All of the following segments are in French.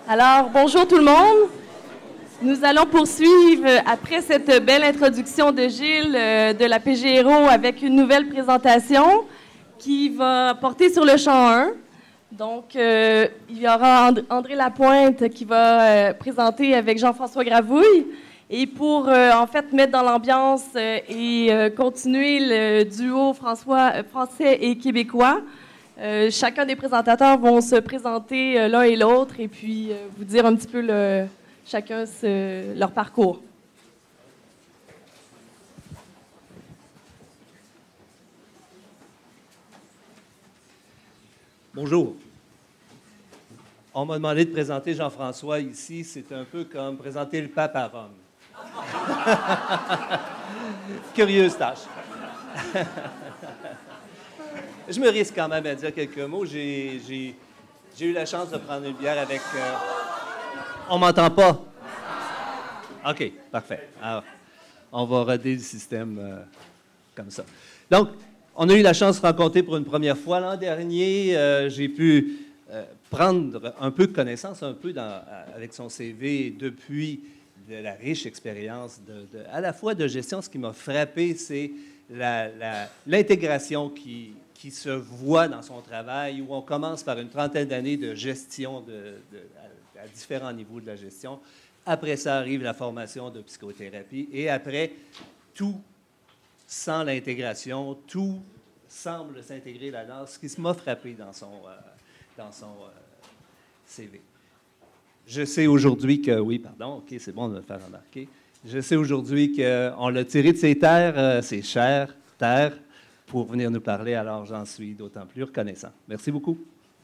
Alors, bonjour tout le monde. Nous allons poursuivre, après cette belle introduction de Gilles de la PGRO, avec une nouvelle présentation qui va porter sur le chant 1. Donc, il y aura André Lapointe qui va présenter avec Jean-François Gravouille. Et pour, en fait, mettre dans l'ambiance et continuer le duo français et québécois, chacun des présentateurs vont se présenter l'un et l'autre et puis vous dire un petit peu chacun leur parcours. Bonjour. On m'a demandé de présenter Jean-François ici. C'est un peu comme présenter le pape à Rome. Curieuse tâche. Je me risque quand même à dire quelques mots. J'ai eu la chance de prendre une bière avec... On m'entend pas? OK, parfait. Alors, on va roder le système comme ça. Donc, on a eu la chance de se rencontrer pour une première fois. L'an dernier, j'ai pu prendre un peu de connaissance avec son CV depuis de la riche expérience à la fois de gestion. Ce qui m'a frappé, c'est l'intégration qui se voit dans son travail, où on commence par une trentaine d'années de gestion à différents niveaux de la gestion. Après ça arrive la formation de psychothérapie. Et après, tout sans l'intégration, tout semble s'intégrer là-dedans, ce qui m'a frappé dans son CV. Je sais aujourd'hui que... Oui, pardon, OK, c'est bon de me faire remarquer. Je sais aujourd'hui qu'on l'a tiré de ses terres, ses chères terres, pour venir nous parler, alors j'en suis d'autant plus reconnaissant. Merci beaucoup.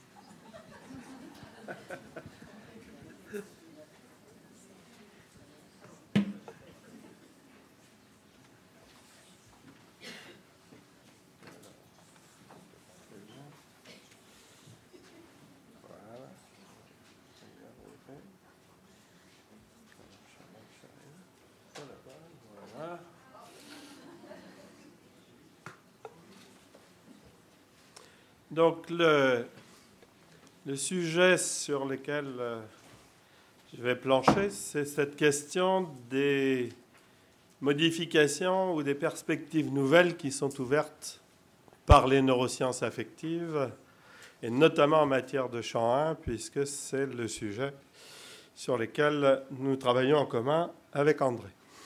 Donc, le sujet sur lequel je vais plancher, c'est cette question des modifications ou des perspectives nouvelles qui sont ouvertes par les neurosciences affectives, et notamment en matière de champ 1, puisque c'est le sujet sur lequel nous travaillons en commun avec André.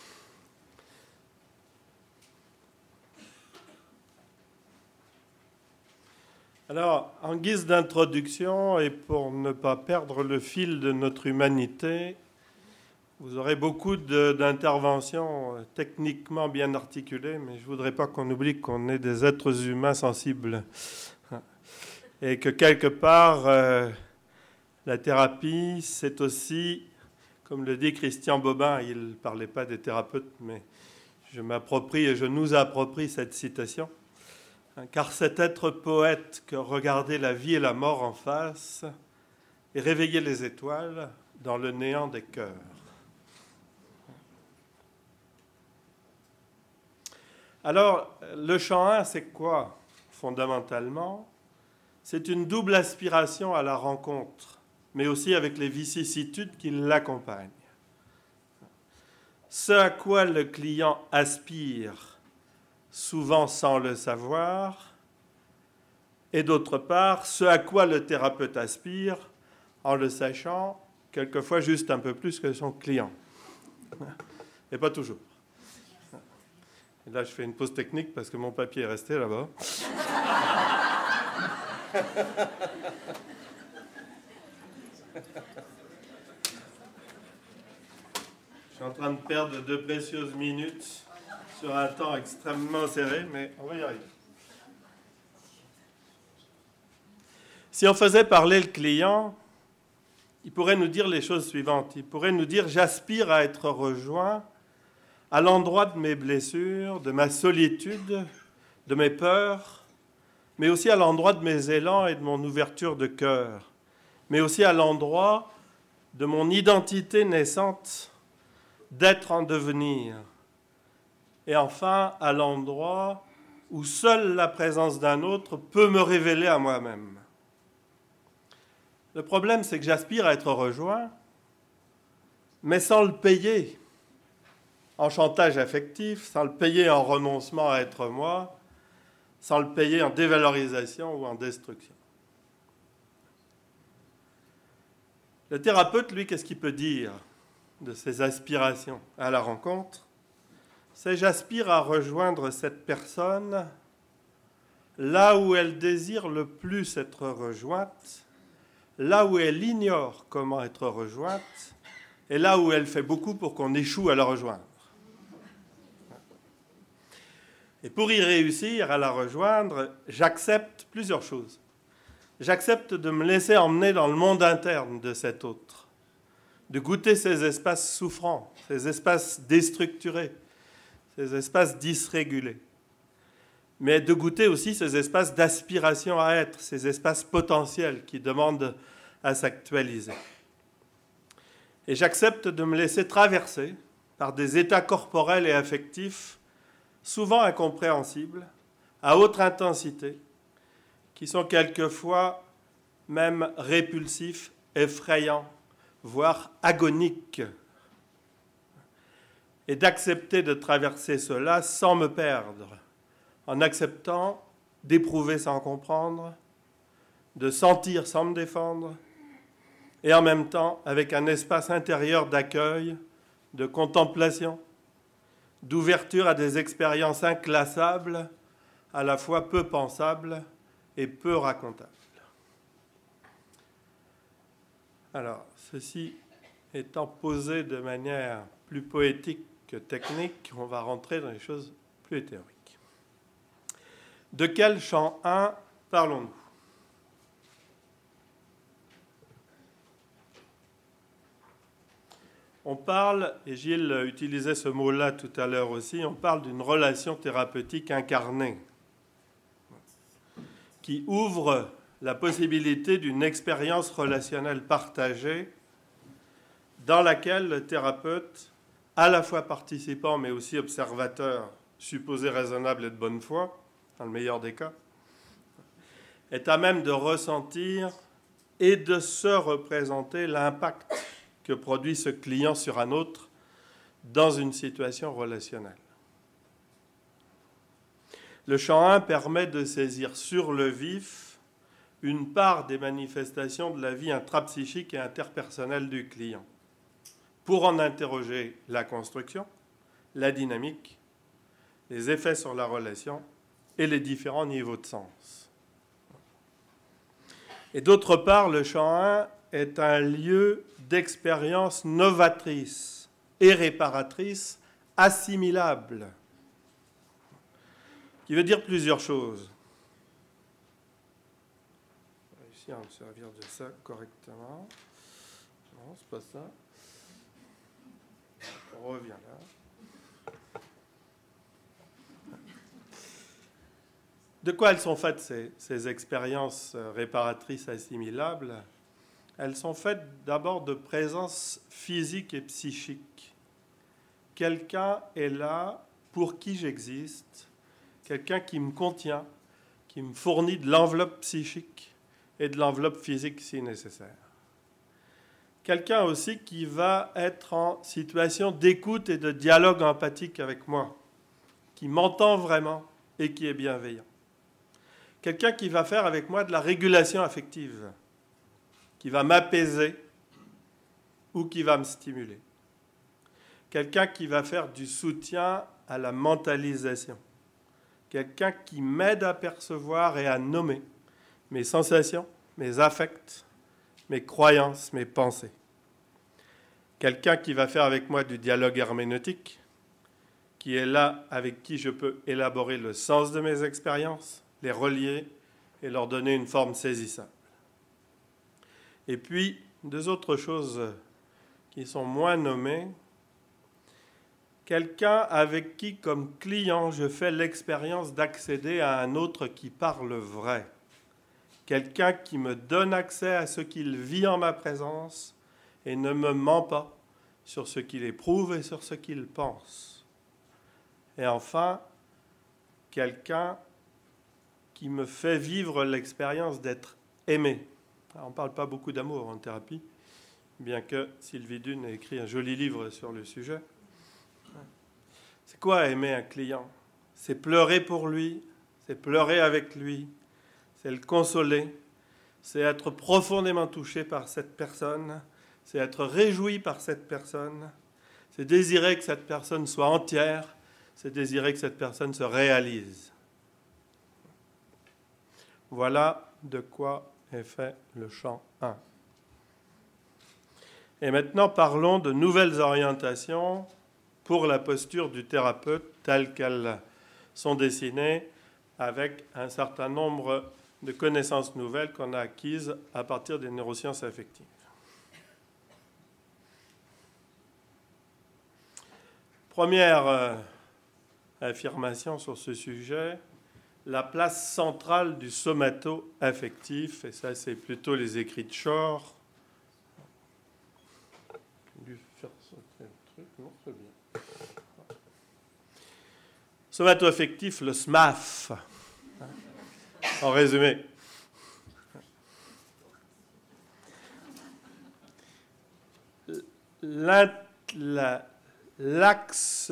Alors, en guise d'introduction, et pour ne pas perdre le fil de notre humanité, vous aurez beaucoup d'interventions techniquement bien articulées, mais je ne voudrais pas qu'on oublie qu'on est des êtres humains sensibles. Et que quelque part, la thérapie, c'est aussi, comme le dit Christian Bobin, il ne parlait pas des thérapeutes, mais je m'approprie et je nous approprie cette citation. Car c'est être poète que regarder la vie et la mort en face et réveiller les étoiles dans le néant des cœurs. Alors, le chant 1, c'est quoi, fondamentalement? C'est une double aspiration à la rencontre, mais aussi avec les vicissitudes qui l'accompagnent. Ce à quoi le client aspire, souvent sans le savoir, et d'autre part, ce à quoi le thérapeute aspire, en le sachant, quelquefois juste un peu plus que son client. Et pas toujours. Et là, je fais une pause technique parce que mon papier est resté là-bas. Je suis en train de perdre de précieuses minutes sur un temps extrêmement serré, mais on va y arriver. Si on faisait parler le client, il pourrait nous dire les choses suivantes. Il pourrait nous dire « J'aspire à être rejoint à l'endroit de mes blessures, de ma solitude, de mes peurs, mais aussi à l'endroit de mes élans et de mon ouverture de cœur, mais aussi à l'endroit de mon identité naissante, d'être en devenir. Et enfin, à l'endroit où seule la présence d'un autre peut me révéler à moi-même. » Le problème, c'est que j'aspire à être rejoint, mais sans le payer en chantage affectif, sans le payer en renoncement à être moi, sans le payer en dévalorisation ou en destruction. Le thérapeute, lui, qu'est-ce qu'il peut dire de ses aspirations à la rencontre? C'est: j'aspire à rejoindre cette personne là où elle désire le plus être rejointe, là où elle ignore comment être rejointe, et là où elle fait beaucoup pour qu'on échoue à la rejoindre. Et pour y réussir à la rejoindre, j'accepte plusieurs choses. J'accepte de me laisser emmener dans le monde interne de cet autre, de goûter ces espaces souffrants, ces espaces déstructurés, ces espaces dysrégulés, mais de goûter aussi ces espaces d'aspiration à être, ces espaces potentiels qui demandent à s'actualiser. Et j'accepte de me laisser traverser par des états corporels et affectifs souvent incompréhensibles, à haute intensité, qui sont quelquefois même répulsifs, effrayants, voire agoniques. Et d'accepter de traverser cela sans me perdre, en acceptant d'éprouver sans comprendre, de sentir sans me défendre, et en même temps avec un espace intérieur d'accueil, de contemplation, d'ouverture à des expériences inclassables, à la fois peu pensables et peu racontables. Alors, ceci étant posé de manière plus poétique que technique, on va rentrer dans les choses plus théoriques. De quel champ 1 parlons-nous ? On parle, et Gilles utilisait ce mot-là tout à l'heure aussi, on parle d'une relation thérapeutique incarnée qui ouvre la possibilité d'une expérience relationnelle partagée dans laquelle le thérapeute, à la fois participant mais aussi observateur, supposé raisonnable et de bonne foi, dans le meilleur des cas, est à même de ressentir et de se représenter l'impact que produit ce client sur un autre dans une situation relationnelle. Le champ 1 permet de saisir sur le vif une part des manifestations de la vie intrapsychique et interpersonnelle du client, pour en interroger la construction, la dynamique, les effets sur la relation et les différents niveaux de sens. Et d'autre part, le champ 1 est un lieu d'expérience novatrice et réparatrice, assimilable, qui veut dire plusieurs choses. On va réussir à me servir de ça correctement. Non, c'est pas ça. On revient là. De quoi elles sont faites, ces expériences réparatrices assimilables ? Elles sont faites d'abord de présence physique et psychique. Quelqu'un est là pour qui j'existe, quelqu'un qui me contient, qui me fournit de l'enveloppe psychique et de l'enveloppe physique si nécessaire. Quelqu'un aussi qui va être en situation d'écoute et de dialogue empathique avec moi, qui m'entend vraiment et qui est bienveillant. Quelqu'un qui va faire avec moi de la régulation affective, qui va m'apaiser ou qui va me stimuler. Quelqu'un qui va faire du soutien à la mentalisation. Quelqu'un qui m'aide à percevoir et à nommer mes sensations, mes affects, mes croyances, mes pensées. Quelqu'un qui va faire avec moi du dialogue herméneutique, qui est là avec qui je peux élaborer le sens de mes expériences, les relier et leur donner une forme saisissable. Et puis, deux autres choses qui sont moins nommées. Quelqu'un avec qui, comme client, je fais l'expérience d'accéder à un autre qui parle vrai. Quelqu'un qui me donne accès à ce qu'il vit en ma présence et ne me ment pas sur ce qu'il éprouve et sur ce qu'il pense. Et enfin, quelqu'un qui me fait vivre l'expérience d'être aimé Alors, on ne parle pas beaucoup d'amour en thérapie, bien que Sylvie Dune ait écrit un joli livre sur le sujet. C'est quoi aimer un client? C'est pleurer pour lui, c'est pleurer avec lui, c'est le consoler, c'est être profondément touché par cette personne, c'est être réjoui par cette personne, c'est désirer que cette personne soit entière, c'est désirer que cette personne se réalise. Voilà de quoi est fait le chant 1. Et maintenant, parlons de nouvelles orientations pour la posture du thérapeute telles qu'elles sont dessinées avec un certain nombre de connaissances nouvelles qu'on a acquises à partir des neurosciences affectives. Première affirmation sur ce sujet, la place centrale du somato-affectif, et ça c'est plutôt les écrits de Shore. J'ai dû faire sauter le truc, non, c'est bien. Somato-affectif, le SMAF, en résumé. L'axe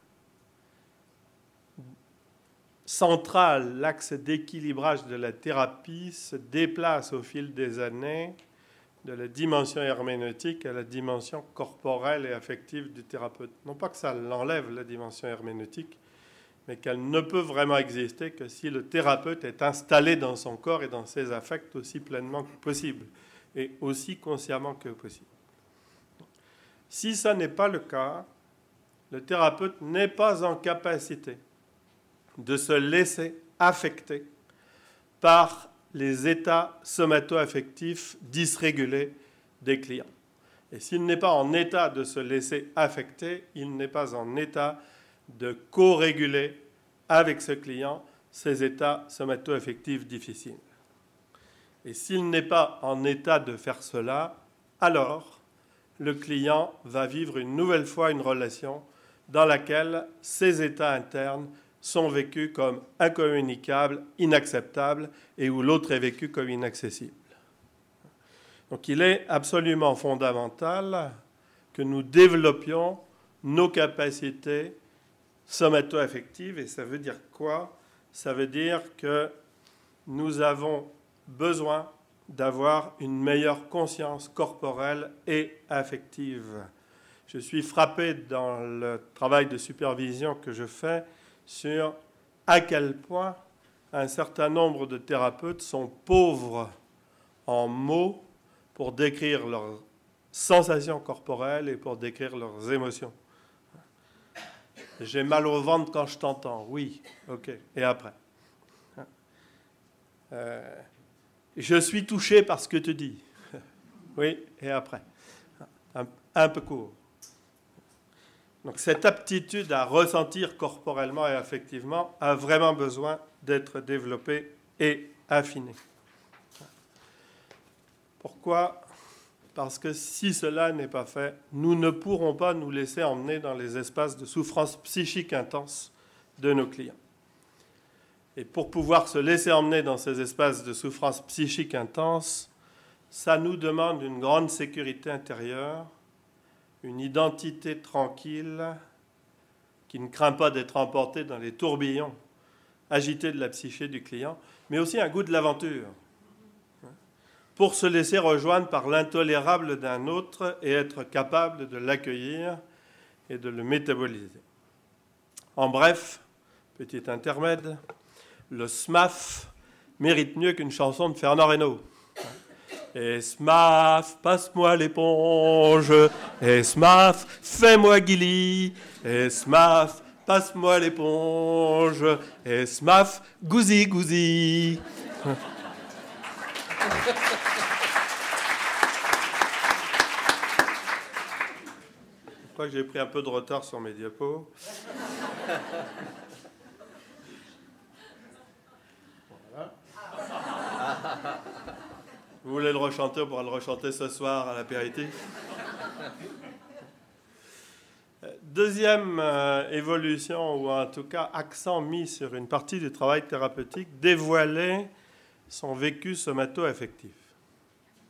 central, l'axe d'équilibrage de la thérapie se déplace au fil des années de la dimension herméneutique à la dimension corporelle et affective du thérapeute. Non pas que ça l'enlève, la dimension herméneutique, mais qu'elle ne peut vraiment exister que si le thérapeute est installé dans son corps et dans ses affects aussi pleinement que possible, et aussi consciemment que possible. Si ça n'est pas le cas, le thérapeute n'est pas en capacité de se laisser affecter par les états somato-affectifs dysrégulés des clients. Et s'il n'est pas en état de se laisser affecter, il n'est pas en état de co-réguler avec ce client ces états somato-affectifs difficiles. Et s'il n'est pas en état de faire cela, alors le client va vivre une nouvelle fois une relation dans laquelle ces états internes sont vécus comme incommunicables, inacceptables, et où l'autre est vécu comme inaccessible. Donc il est absolument fondamental que nous développions nos capacités somato-affectives, et ça veut dire quoi? Ça veut dire que nous avons besoin d'avoir une meilleure conscience corporelle et affective. Je suis frappé dans le travail de supervision que je fais sur à quel point un certain nombre de thérapeutes sont pauvres en mots pour décrire leurs sensations corporelles et pour décrire leurs émotions. J'ai mal au ventre quand je t'entends. Oui, ok. Et après? Je suis touché par ce que tu dis. Oui, et après? Un peu court. Donc cette aptitude à ressentir corporellement et affectivement a vraiment besoin d'être développée et affinée. Pourquoi? Parce que si cela n'est pas fait, nous ne pourrons pas nous laisser emmener dans les espaces de souffrance psychique intense de nos clients. Et pour pouvoir se laisser emmener dans ces espaces de souffrance psychique intense, ça nous demande une grande sécurité intérieure, une identité tranquille qui ne craint pas d'être emportée dans les tourbillons agités de la psyché du client, mais aussi un goût de l'aventure, pour se laisser rejoindre par l'intolérable d'un autre et être capable de l'accueillir et de le métaboliser. En bref, petit intermède, le SMAF mérite mieux qu'une chanson de Fernand Reynaud. Et SMAF, passe-moi l'éponge. Et SMAF, fais-moi Gilly. Et SMAF, passe-moi l'éponge. Et SMAF, gousi gousi. Je crois que j'ai pris un peu de retard sur mes diapos. Voilà. Vous voulez le rechanter? On pourra le rechanter ce soir à l'apéritif. Deuxième évolution, ou en tout cas accent mis sur une partie du travail thérapeutique, dévoiler son vécu somato-affectif.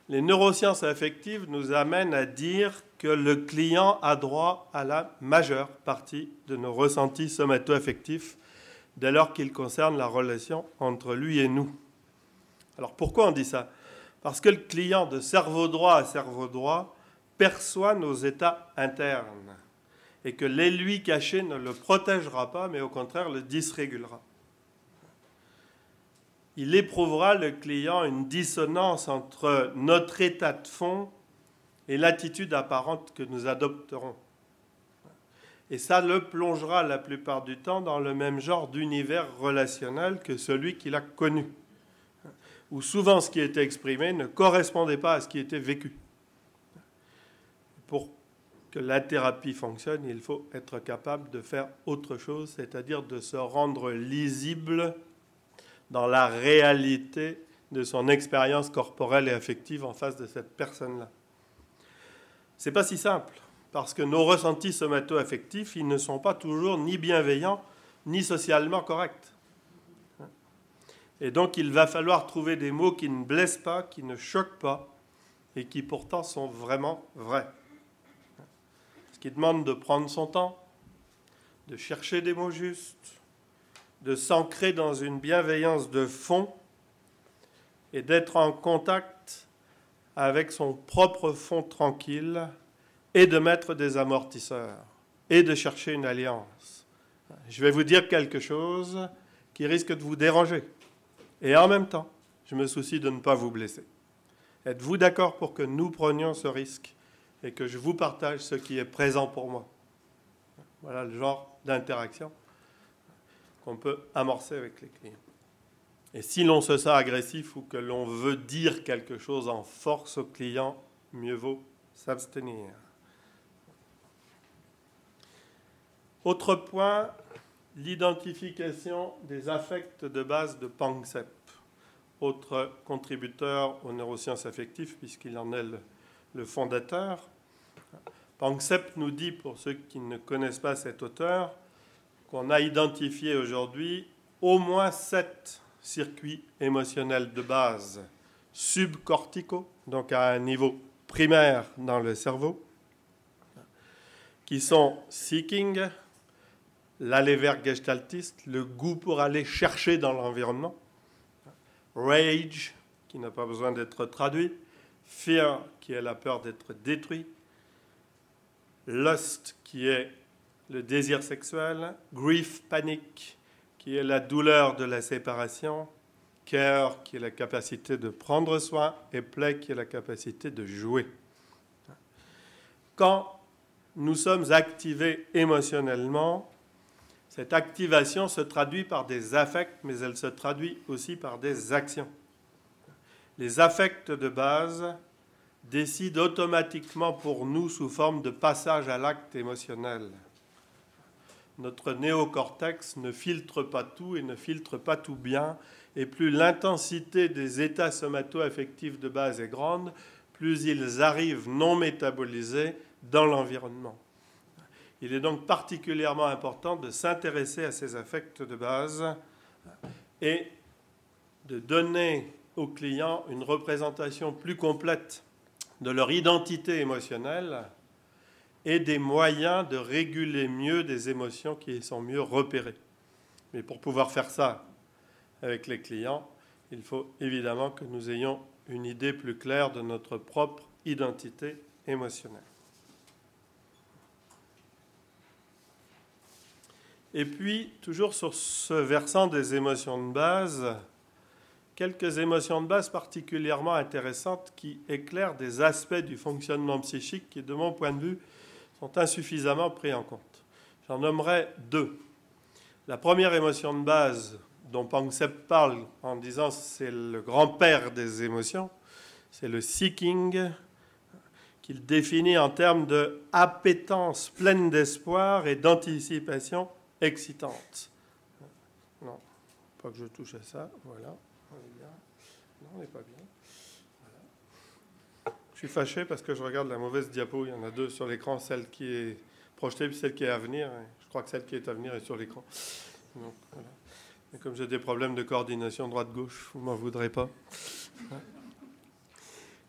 Les neurosciences affectives nous amènent à dire que le client a droit à la majeure partie de nos ressentis somato-affectifs dès lors qu'il concerne la relation entre lui et nous. Alors pourquoi on dit ça? Parce que le client de cerveau droit à cerveau droit perçoit nos états internes et que l'ai-lui caché ne le protégera pas, mais au contraire le dysrégulera. Il éprouvera, le client, une dissonance entre notre état de fond et l'attitude apparente que nous adopterons. Et ça le plongera la plupart du temps dans le même genre d'univers relationnel que celui qu'il a connu, où souvent ce qui était exprimé ne correspondait pas à ce qui était vécu. Pour que la thérapie fonctionne, il faut être capable de faire autre chose, c'est-à-dire de se rendre lisible dans la réalité de son expérience corporelle et affective en face de cette personne-là. Ce n'est pas si simple, parce que nos ressentis somato-affectifs, ils ne sont pas toujours ni bienveillants, ni socialement corrects. Et donc, il va falloir trouver des mots qui ne blessent pas, qui ne choquent pas, et qui pourtant sont vraiment vrais. Ce qui demande de prendre son temps, de chercher des mots justes, de s'ancrer dans une bienveillance de fond et d'être en contact avec son propre fond tranquille et de mettre des amortisseurs et de chercher une alliance. Je vais vous dire quelque chose qui risque de vous déranger. Et en même temps, je me soucie de ne pas vous blesser. Êtes-vous d'accord pour que nous prenions ce risque et que je vous partage ce qui est présent pour moi? Voilà le genre d'interaction qu'on peut amorcer avec les clients. Et si l'on se sent agressif ou que l'on veut dire quelque chose en force au client, mieux vaut s'abstenir. Autre point, l'identification des affects de base de Panksepp, autre contributeur aux neurosciences affectives puisqu'il en est le fondateur. Panksepp nous dit, pour ceux qui ne connaissent pas cet auteur, qu'on a identifié aujourd'hui au moins 7 circuits émotionnels de base subcorticaux, donc à un niveau primaire dans le cerveau, qui sont seeking, l'aller vers gestaltiste, le goût pour aller chercher dans l'environnement, rage, qui n'a pas besoin d'être traduit, fear, qui est la peur d'être détruit, lust, qui est le désir sexuel, grief, panique, qui est la douleur de la séparation, care, qui est la capacité de prendre soin, et play, qui est la capacité de jouer. Quand nous sommes activés émotionnellement, cette activation se traduit par des affects, mais elle se traduit aussi par des actions. Les affects de base décident automatiquement pour nous sous forme de passage à l'acte émotionnel. Notre néocortex ne filtre pas tout et ne filtre pas tout bien, et plus l'intensité des états somato-affectifs de base est grande, plus ils arrivent non métabolisés dans l'environnement. Il est donc particulièrement important de s'intéresser à ces affects de base et de donner aux clients une représentation plus complète de leur identité émotionnelle et des moyens de réguler mieux des émotions qui sont mieux repérées. Mais pour pouvoir faire ça avec les clients, il faut évidemment que nous ayons une idée plus claire de notre propre identité émotionnelle. Et puis, toujours sur ce versant des émotions de base, quelques émotions de base particulièrement intéressantes qui éclairent des aspects du fonctionnement psychique qui, de mon point de vue, sont insuffisamment pris en compte. J'en nommerai 2. La première émotion de base dont Panksepp parle en disant c'est le grand-père des émotions, c'est le seeking, qu'il définit en termes de appétence pleine d'espoir et d'anticipation excitante. Non, pas que je touche à ça, voilà, on est bien. Non, on n'est pas bien. Voilà. Je suis fâché parce que je regarde la mauvaise diapo, il y en a 2 sur l'écran, celle qui est projetée puis celle qui est à venir. Je crois que celle qui est à venir est sur l'écran. Donc, voilà. Et comme j'ai des problèmes de coordination droite-gauche, vous ne m'en voudrez pas.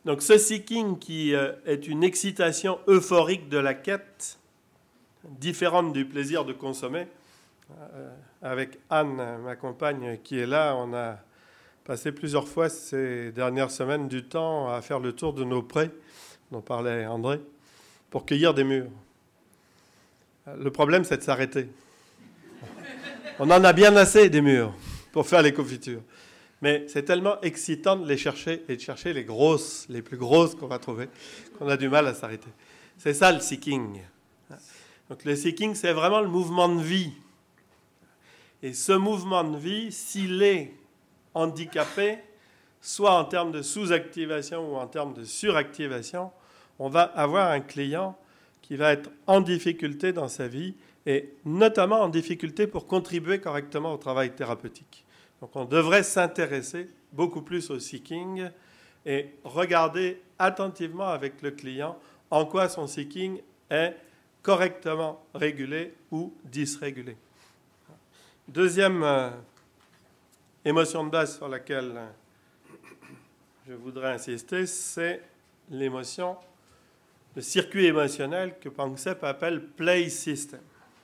Donc ce seeking qui est une excitation euphorique de la quête, différente du plaisir de consommer. Avec Anne, ma compagne, qui est là, on a passé plusieurs fois ces dernières semaines du temps à faire le tour de nos prés, dont parlait André, pour cueillir des mûres. Le problème, c'est de s'arrêter. On en a bien assez des mûres pour faire les confitures. Mais c'est tellement excitant de les chercher et de chercher les grosses, les plus grosses qu'on va trouver, qu'on a du mal à s'arrêter. C'est ça le seeking. Donc le seeking, c'est vraiment le mouvement de vie. Et ce mouvement de vie, s'il est handicapé, soit en termes de sous-activation ou en termes de suractivation, on va avoir un client qui va être en difficulté dans sa vie et notamment en difficulté pour contribuer correctement au travail thérapeutique. Donc on devrait s'intéresser beaucoup plus au seeking et regarder attentivement avec le client en quoi son seeking est correctement régulé ou dysrégulé. Deuxième émotion de base sur laquelle je voudrais insister, c'est l'émotion, le circuit émotionnel que Panksepp appelle play system.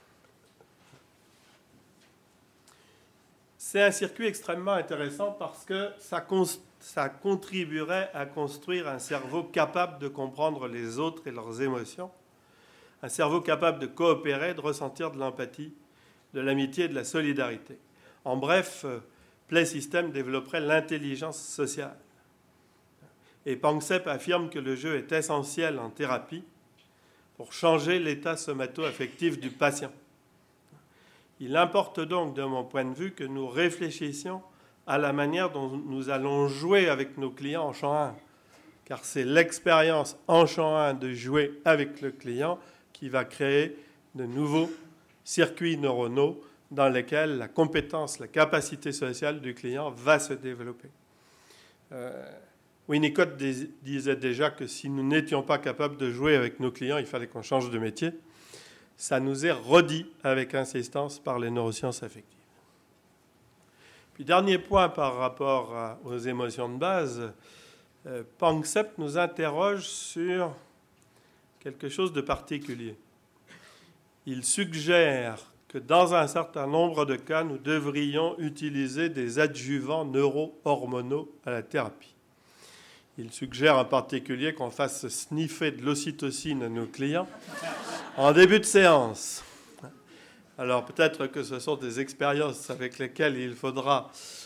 C'est un circuit extrêmement intéressant parce que ça contribuerait à construire un cerveau capable de comprendre les autres et leurs émotions, un cerveau capable de coopérer, de ressentir de l'empathie, de l'amitié et de la solidarité. En bref, Play System développerait l'intelligence sociale. Et Panksepp affirme que le jeu est essentiel en thérapie pour changer l'état somato-affectif du patient. Il importe donc, de mon point de vue, que nous réfléchissions à la manière dont nous allons jouer avec nos clients en champ 1, car c'est l'expérience en champ 1 de jouer avec le client qui va créer de nouveaux circuits neuronaux dans lesquels la compétence, la capacité sociale du client va se développer. Winnicott disait déjà que si nous n'étions pas capables de jouer avec nos clients, il fallait qu'on change de métier. Ça nous est redit avec insistance par les neurosciences affectives. Puis dernier point par rapport aux émotions de base, Panksepp nous interroge sur quelque chose de particulier. Il suggère que dans un certain nombre de cas, nous devrions utiliser des adjuvants neuro-hormonaux à la thérapie. Il suggère en particulier qu'on fasse sniffer de l'ocytocine à nos clients en début de séance. Alors peut-être que ce sont des expériences avec lesquelles il faudra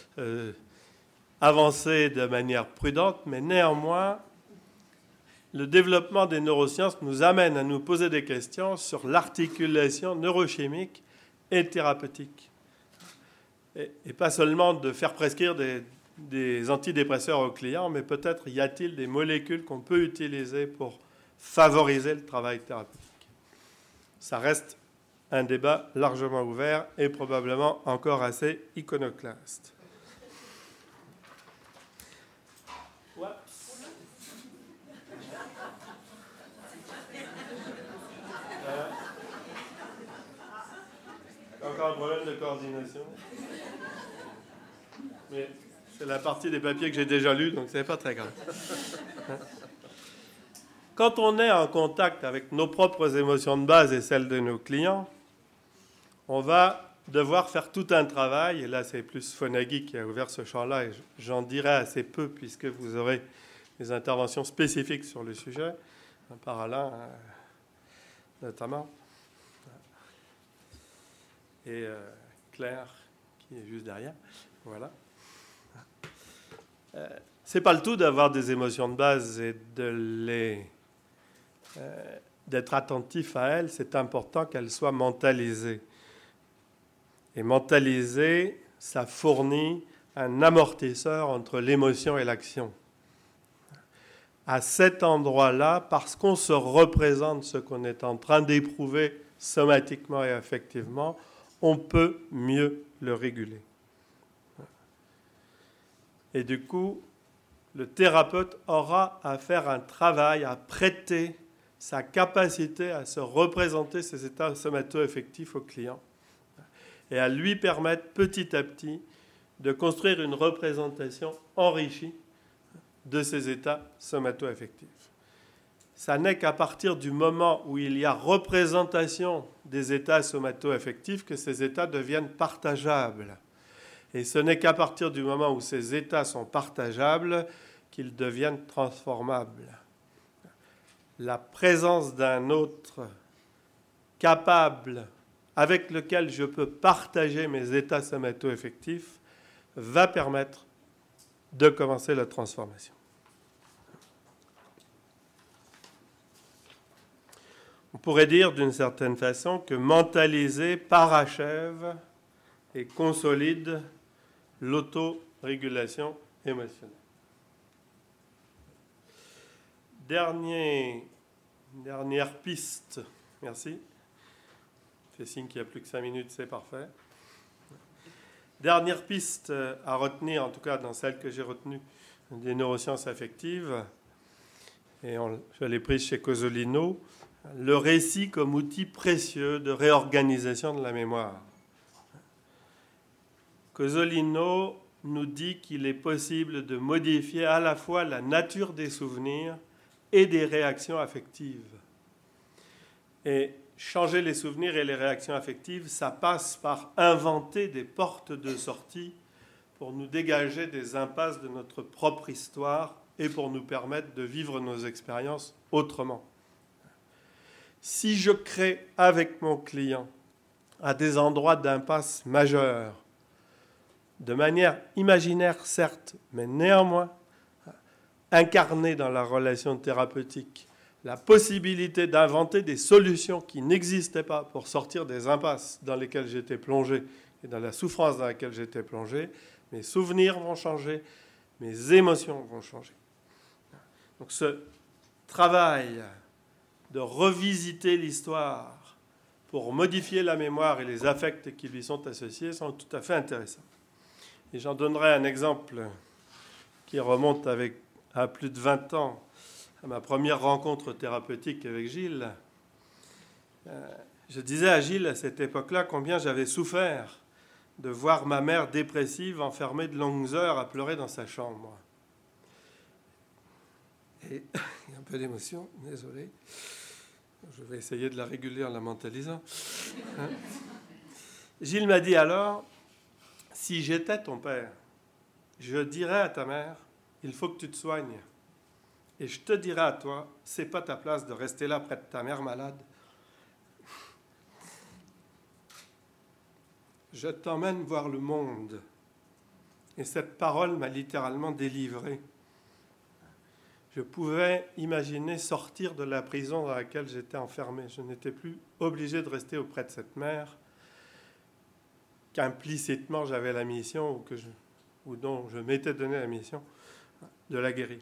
avancer de manière prudente, mais néanmoins, le développement des neurosciences nous amène à nous poser des questions sur l'articulation neurochimique et thérapeutique. Et pas seulement de faire prescrire des antidépresseurs aux clients, mais peut-être y a-t-il des molécules qu'on peut utiliser pour favoriser le travail thérapeutique. Ça reste un débat largement ouvert et probablement encore assez iconoclaste. Encore un problème de coordination. Mais c'est la partie des papiers que j'ai déjà lus, donc ce n'est pas très grave. Quand on est en contact avec nos propres émotions de base et celles de nos clients, on va devoir faire tout un travail, et là c'est plus Fonagy qui a ouvert ce champ-là, et j'en dirai assez peu puisque vous aurez des interventions spécifiques sur le sujet, par Alain notamment, et Claire qui est juste derrière. Voilà. C'est pas le tout d'avoir des émotions de base et d'être attentif à elles, c'est important qu'elles soient mentalisées. Et mentaliser, ça fournit un amortisseur entre l'émotion et l'action. À cet endroit-là, parce qu'on se représente ce qu'on est en train d'éprouver somatiquement et affectivement, on peut mieux le réguler. Et du coup, le thérapeute aura à faire un travail, à prêter sa capacité à se représenter ces états somato-affectifs au client et à lui permettre petit à petit de construire une représentation enrichie de ces états somato-affectifs. Ça n'est qu'à partir du moment où il y a représentation des états somato-affectifs que ces états deviennent partageables. Et ce n'est qu'à partir du moment où ces états sont partageables qu'ils deviennent transformables. La présence d'un autre capable avec lequel je peux partager mes états somato-affectifs va permettre de commencer la transformation. On pourrait dire d'une certaine façon que mentaliser parachève et consolide l'autorégulation émotionnelle. Dernière piste. Merci. Je fais signe qu'il n'y a plus que 5 minutes, c'est parfait. Dernière piste à retenir, en tout cas dans celle que j'ai retenue des neurosciences affectives, et je l'ai prise chez Cosolino, le récit comme outil précieux de réorganisation de la mémoire. Cosolino nous dit qu'il est possible de modifier à la fois la nature des souvenirs et des réactions affectives. Et changer les souvenirs et les réactions affectives, ça passe par inventer des portes de sortie pour nous dégager des impasses de notre propre histoire et pour nous permettre de vivre nos expériences autrement. Si je crée avec mon client à des endroits d'impasse majeurs, de manière imaginaire certes, mais néanmoins incarnée dans la relation thérapeutique, la possibilité d'inventer des solutions qui n'existaient pas pour sortir des impasses dans lesquelles j'étais plongé et dans la souffrance dans laquelle j'étais plongé, mes souvenirs vont changer, mes émotions vont changer. Donc ce travail de revisiter l'histoire pour modifier la mémoire et les affects qui lui sont associés sont tout à fait intéressants. Et j'en donnerai un exemple qui remonte à plus de 20 ans, à ma première rencontre thérapeutique avec Gilles. Je disais à Gilles à cette époque-là combien j'avais souffert de voir ma mère dépressive enfermée de longues heures à pleurer dans sa chambre. Et il y a un peu d'émotion, désolé. Je vais essayer de la réguler en la mentalisant. Gilles m'a dit alors, si j'étais ton père, je dirais à ta mère, il faut que tu te soignes. Et je te dirais à toi, c'est pas ta place de rester là près de ta mère malade. Je t'emmène voir le monde. Et cette parole m'a littéralement délivré. Je pouvais imaginer sortir de la prison dans laquelle j'étais enfermé. Je n'étais plus obligé de rester auprès de cette mère, qu'implicitement j'avais la mission, ou dont je m'étais donné la mission de la guérir.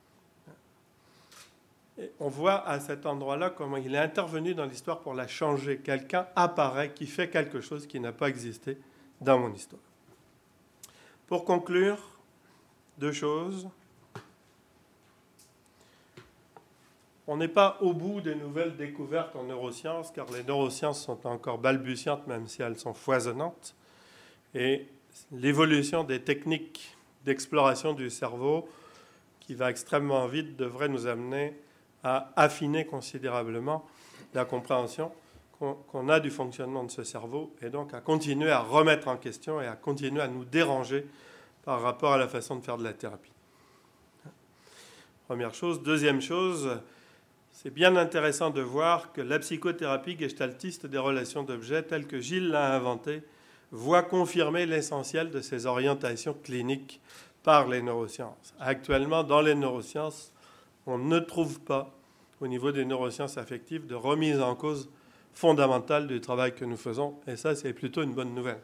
Et on voit à cet endroit-là comment il est intervenu dans l'histoire pour la changer. Quelqu'un apparaît qui fait quelque chose qui n'a pas existé dans mon histoire. Pour conclure, 2 choses. On n'est pas au bout des nouvelles découvertes en neurosciences, car les neurosciences sont encore balbutiantes, même si elles sont foisonnantes. Et l'évolution des techniques d'exploration du cerveau, qui va extrêmement vite, devrait nous amener à affiner considérablement la compréhension qu'on a du fonctionnement de ce cerveau, et donc à continuer à remettre en question et à continuer à nous déranger par rapport à la façon de faire de la thérapie. Première chose. Deuxième chose, c'est bien intéressant de voir que la psychothérapie gestaltiste des relations d'objets, telle que Gilles l'a inventée, voit confirmer l'essentiel de ces orientations cliniques par les neurosciences. Actuellement, dans les neurosciences, on ne trouve pas, au niveau des neurosciences affectives, de remise en cause fondamentale du travail que nous faisons, et ça, c'est plutôt une bonne nouvelle.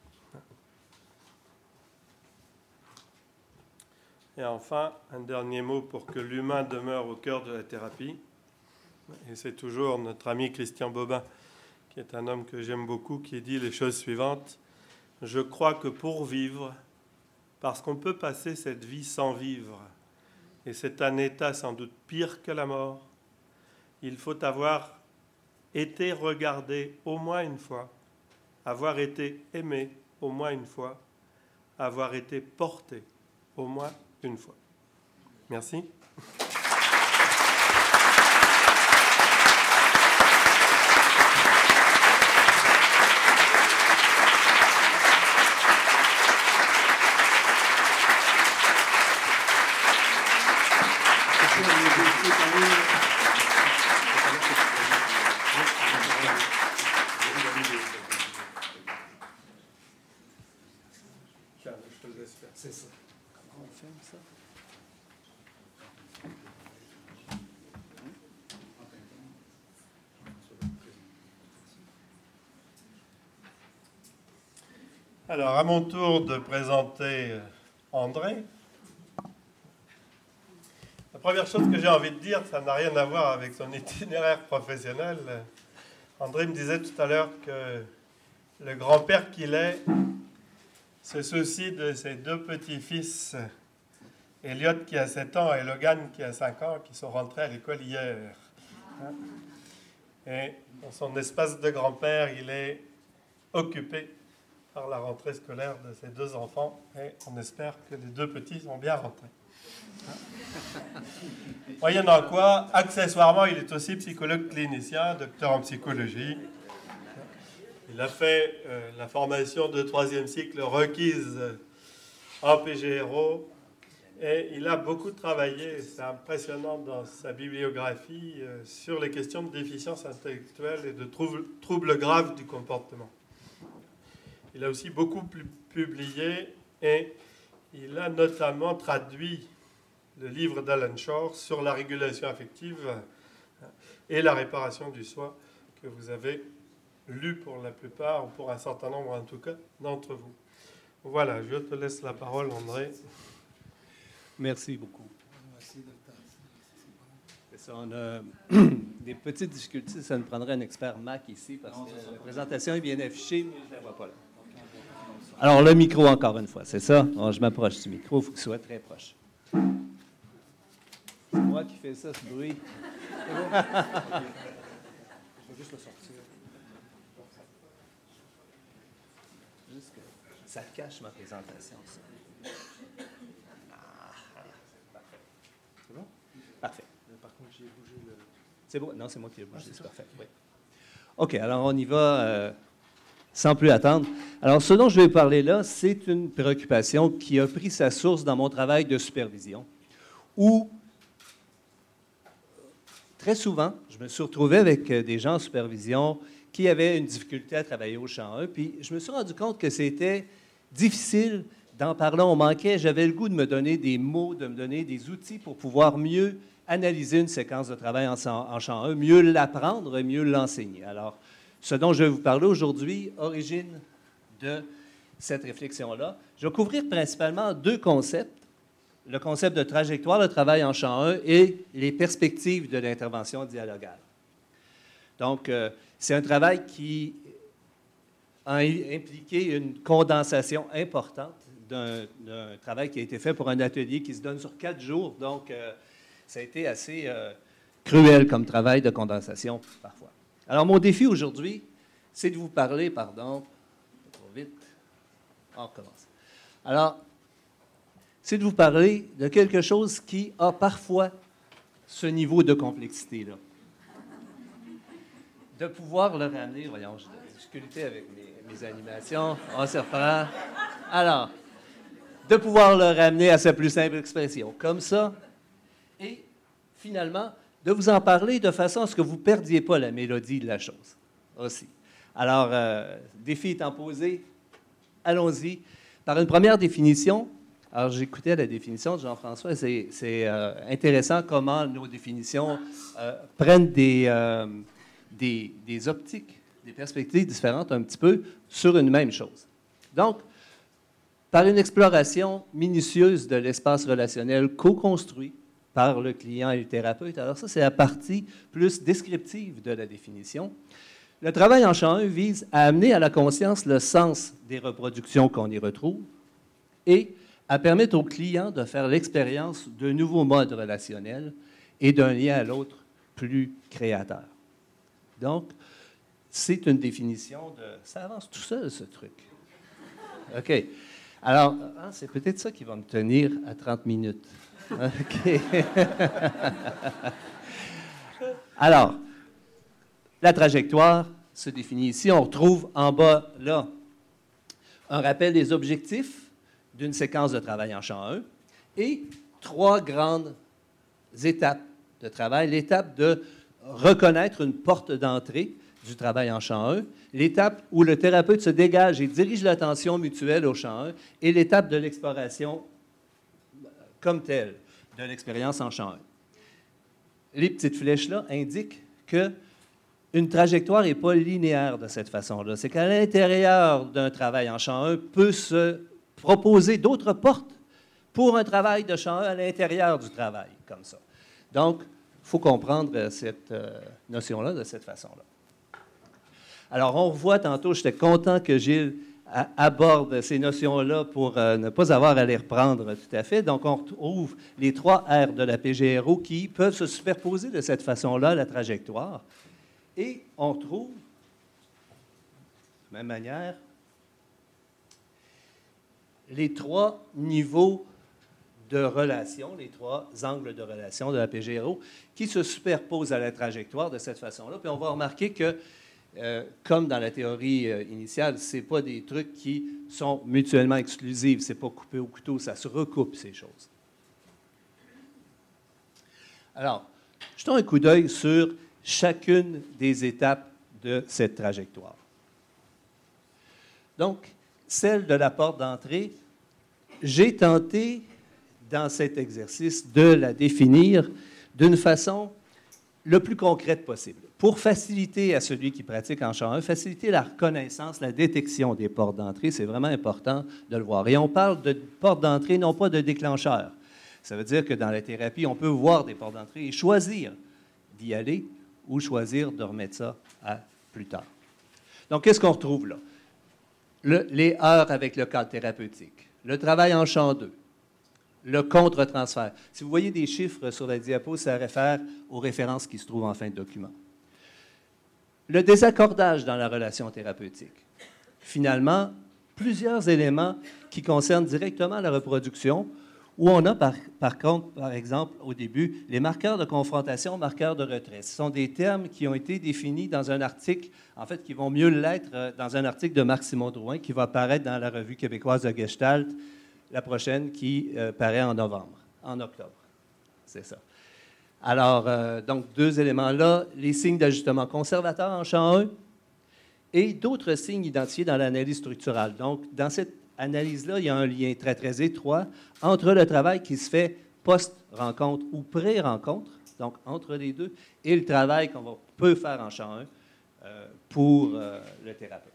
Et enfin, un dernier mot pour que l'humain demeure au cœur de la thérapie. Et c'est toujours notre ami Christian Bobin, qui est un homme que j'aime beaucoup, qui dit les choses suivantes. Je crois que pour vivre, parce qu'on peut passer cette vie sans vivre, et c'est un état sans doute pire que la mort, il faut avoir été regardé au moins une fois, avoir été aimé au moins une fois, avoir été porté au moins une fois. Merci. C'est ça. Comment on filme ça? Alors, à mon tour de présenter André. La première chose que j'ai envie de dire, ça n'a rien à voir avec son itinéraire professionnel. André me disait tout à l'heure que le grand-père qu'il est se soucie de ses deux petits-fils, Elliot qui a 7 ans et Logan qui a 5 ans, qui sont rentrés à l'école hier. Et dans son espace de grand-père, il est occupé par la rentrée scolaire de ses 2 enfants et on espère que les 2 petits sont bien rentrés. Moyennant quoi, accessoirement, il est aussi psychologue clinicien, docteur en psychologie. Il a fait la formation de 3e cycle requise en PGRO et il a beaucoup travaillé, c'est impressionnant dans sa bibliographie, sur les questions de déficience intellectuelle et de troubles graves du comportement. Il a aussi beaucoup publié et il a notamment traduit le livre d'Alan Shore sur la régulation affective et la réparation du soi que vous avez lu pour la plupart, ou pour un certain nombre en tout cas, d'entre vous. Voilà, je te laisse la parole, André. Merci beaucoup. Merci, docteur. C'est ça, on a des petites difficultés. Ça nous prendrait un expert Mac ici, parce que la présentation est bien affichée, mais je ne la vois pas là. Alors, le micro, encore une fois, c'est ça? Alors, je m'approche du micro, il faut qu'il soit très proche. C'est moi qui fais ça, ce bruit. C'est bon? Je vais juste le sortir. Juste que ça cache ma présentation, ça. Parfait. C'est bon? Parfait. Par contre, j'ai bougé le... C'est bon? Non, c'est moi qui l'ai bougé, c'est parfait. Oui. OK, alors on y va sans plus attendre. Alors, ce dont je vais vous parler là, c'est une préoccupation qui a pris sa source dans mon travail de supervision, où très souvent, je me suis retrouvé avec des gens en supervision qui avaient une difficulté à travailler au champ 1, puis je me suis rendu compte que c'était difficile d'en parler. On manquait, j'avais le goût de me donner des mots, de me donner des outils pour pouvoir mieux analyser une séquence de travail en champ 1, mieux l'apprendre et mieux l'enseigner. Alors, ce dont je vais vous parler aujourd'hui, origine de cette réflexion-là. Je vais couvrir principalement 2 concepts. Le concept de trajectoire de travail en champ 1 et les perspectives de l'intervention dialogale. Donc, c'est un travail qui a impliqué une condensation importante d'un travail qui a été fait pour un atelier qui se donne sur 4 jours. Donc, ça a été assez cruel comme travail de condensation parfois. Alors, mon défi aujourd'hui, c'est de vous parler, pardon, trop vite, on recommence. Alors, c'est de vous parler de quelque chose qui a parfois ce niveau de complexité-là. De pouvoir le ramener, voyons, j'ai des difficultés avec mes animations, on se reprend. Alors, de pouvoir le ramener à sa plus simple expression, comme ça, et finalement, de vous en parler de façon à ce que vous ne perdiez pas la mélodie de la chose aussi. Alors, défi étant posé, allons-y. Par une première définition, alors j'écoutais la définition de Jean-François, c'est intéressant comment nos définitions prennent des optiques, des perspectives différentes un petit peu sur une même chose. Donc, par une exploration minutieuse de l'espace relationnel co-construit par le client et le thérapeute. Alors ça, c'est la partie plus descriptive de la définition. Le travail en champ 1 vise à amener à la conscience le sens des reproductions qu'on y retrouve et à permettre au client de faire l'expérience de nouveaux modes relationnels et d'un lien à l'autre plus créateur. Donc, c'est une définition de... Ça avance tout seul, ce truc. OK. Alors, c'est peut-être ça qui va me tenir à 30 minutes. OK. Alors, la trajectoire se définit ici. On retrouve en bas, là, un rappel des objectifs d'une séquence de travail en champ 1 et 3 grandes étapes de travail. L'étape de reconnaître une porte d'entrée du travail en champ 1, l'étape où le thérapeute se dégage et dirige l'attention mutuelle au champ 1, et l'étape de l'exploration comme telle de l'expérience en champ 1. Les petites flèches-là indiquent qu'une trajectoire n'est pas linéaire de cette façon-là. C'est qu'à l'intérieur d'un travail en champ 1 peut se proposer d'autres portes pour un travail de champ 1 à l'intérieur du travail, comme ça. Donc, il faut comprendre cette notion-là de cette façon-là. Alors, on revoit tantôt, j'étais content que Gilles aborde ces notions-là pour ne pas avoir à les reprendre tout à fait. Donc, on retrouve les 3 R de la PGRO qui peuvent se superposer de cette façon-là, la trajectoire. Et on retrouve, de la même manière, les 3 niveaux de relation, les 3 angles de relation de la PGRO qui se superposent à la trajectoire de cette façon-là. Puis on va remarquer que, comme dans la théorie initiale, ce n'est pas des trucs qui sont mutuellement exclusifs, ce n'est pas coupé au couteau, ça se recoupe, ces choses. Alors, jetons un coup d'œil sur chacune des étapes de cette trajectoire. Donc, celle de la porte d'entrée, j'ai tenté, dans cet exercice, de la définir d'une façon le plus concrète possible, pour faciliter à celui qui pratique en champ 1, faciliter la reconnaissance, la détection des portes d'entrée. C'est vraiment important de le voir. Et on parle de portes d'entrée, non pas de déclencheur. Ça veut dire que dans la thérapie, on peut voir des portes d'entrée et choisir d'y aller ou choisir de remettre ça à plus tard. Donc, qu'est-ce qu'on retrouve là? Les heures avec le cadre thérapeutique, le travail en champ 2, le contre-transfert. Si vous voyez des chiffres sur la diapo, ça réfère aux références qui se trouvent en fin de document. Le désaccordage dans la relation thérapeutique. Finalement, plusieurs éléments qui concernent directement la reproduction, où on a par contre, par exemple, au début, les marqueurs de confrontation, marqueurs de retrait. Ce sont des termes qui ont été définis dans un article, en fait, qui vont mieux l'être dans un article de Marc-Simon Drouin qui va apparaître dans la Revue québécoise de Gestalt, la prochaine, qui paraît en octobre. C'est ça. Alors, donc, 2 éléments-là, les signes d'ajustement conservateur en champ 1 et d'autres signes identifiés dans l'analyse structurale. Donc, dans cette analyse-là, il y a un lien très, très étroit entre le travail qui se fait post-rencontre ou pré-rencontre, donc entre les deux, et le travail qu'on peut faire en champ 1 pour le thérapeute.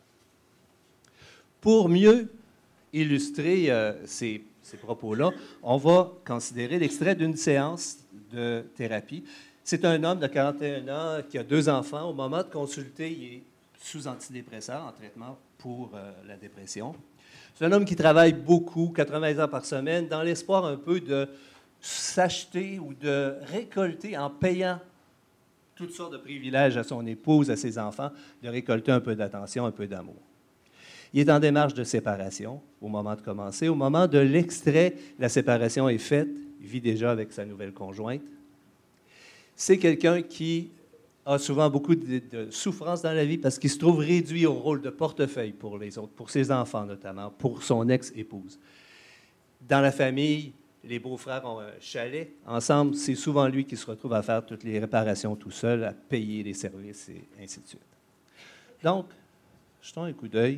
Pour mieux illustrer ces propos-là, on va considérer l'extrait d'une séance de thérapie. C'est un homme de 41 ans qui a 2 enfants. Au moment de consulter, il est sous antidépresseur en traitement pour la dépression. C'est un homme qui travaille beaucoup, 80 heures par semaine, dans l'espoir un peu de s'acheter ou de récolter en payant toutes sortes de privilèges à son épouse, à ses enfants, de récolter un peu d'attention, un peu d'amour. Il est en démarche de séparation au moment de commencer. Au moment de l'extrait, la séparation est faite. Il vit déjà avec sa nouvelle conjointe. C'est quelqu'un qui a souvent beaucoup de souffrance dans la vie parce qu'il se trouve réduit au rôle de portefeuille pour les autres, pour ses enfants notamment, pour son ex-épouse. Dans la famille, les beaux-frères ont un chalet. Ensemble, c'est souvent lui qui se retrouve à faire toutes les réparations tout seul, à payer les services et ainsi de suite. Donc, jetons un coup d'œil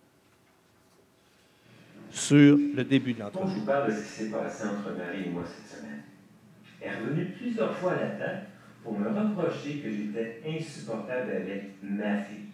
sur le début de l'entrevue. Quand je vous parle de ce qui s'est passé entre Marie et moi cette semaine, elle est revenue plusieurs fois là-dedans pour me reprocher que j'étais insupportable avec ma fille.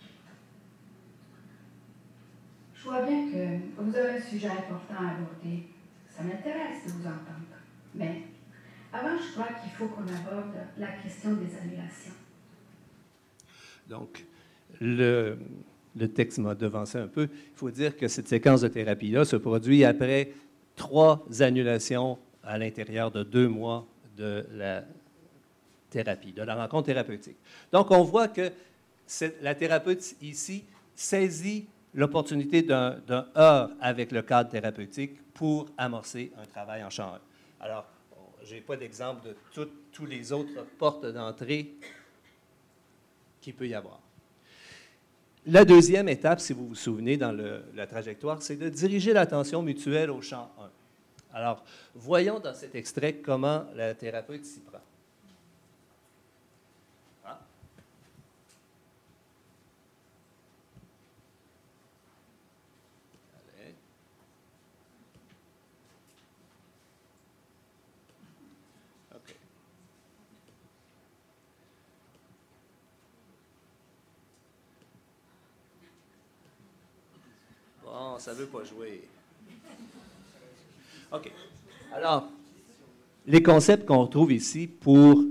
Je vois bien que vous avez un sujet important à aborder. Ça m'intéresse de vous entendre. Mais avant, je crois qu'il faut qu'on aborde la question des annulations. Donc, le texte m'a devancé un peu. Il faut dire que cette séquence de thérapie-là se produit après 3 annulations à l'intérieur de 2 mois de la thérapie, de la rencontre thérapeutique. Donc, on voit que la thérapeute ici saisit l'opportunité d'un heurt avec le cadre thérapeutique pour amorcer un travail en champ 1. Alors, je n'ai pas d'exemple de tous les autres portes d'entrée qu'il peut y avoir. La deuxième étape, si vous vous souvenez dans la trajectoire, c'est de diriger l'attention mutuelle au champ 1. Alors, voyons dans cet extrait comment la thérapeute s'y prend. Ah. Allez. OK. Bon, ça ne veut pas jouer. OK. Alors, les concepts qu'on retrouve ici pour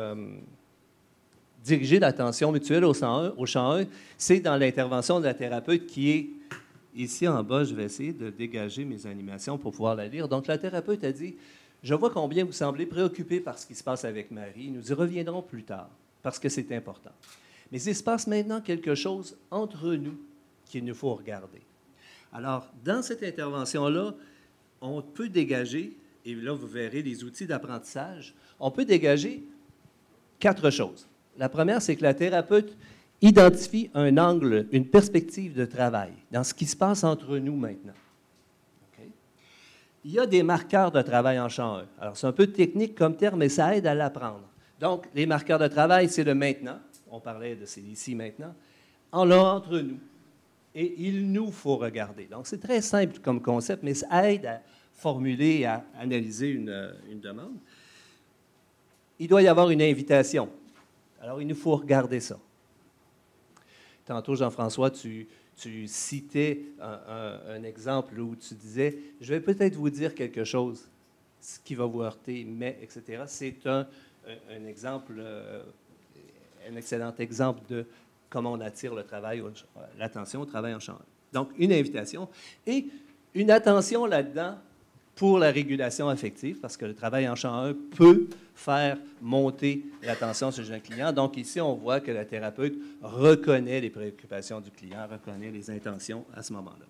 diriger l'attention mutuelle au champ 1, c'est dans l'intervention de la thérapeute qui est ici en bas. Je vais essayer de dégager mes animations pour pouvoir la lire. Donc, la thérapeute a dit, « Je vois combien vous semblez préoccupé par ce qui se passe avec Marie. Nous y reviendrons plus tard, parce que c'est important. Mais il se passe maintenant quelque chose entre nous qu'il nous faut regarder. » Alors, dans cette intervention-là, on peut dégager, et là, vous verrez les outils d'apprentissage, on peut dégager 4 choses. La première, c'est que la thérapeute identifie un angle, une perspective de travail dans ce qui se passe entre nous maintenant. Okay? Il y a des marqueurs de travail en champ 1. Alors, c'est un peu technique comme terme, mais ça aide à l'apprendre. Donc, les marqueurs de travail, c'est le maintenant. On parlait de c'est ici maintenant. Entre nous. Et il nous faut regarder. Donc, c'est très simple comme concept, mais ça aide à formuler, à analyser une demande. Il doit y avoir une invitation. Alors, il nous faut regarder ça. Tantôt, Jean-François, tu citais un exemple où tu disais, je vais peut-être vous dire quelque chose, ce qui va vous heurter, mais, etc. C'est un exemple, un excellent exemple de comment on attire l'attention au travail en champ 1. Donc, une invitation et une attention là-dedans pour la régulation affective, parce que le travail en champ 1 peut faire monter l'attention sur le jeune client. Donc, ici, on voit que la thérapeute reconnaît les préoccupations du client, reconnaît les intentions à ce moment-là.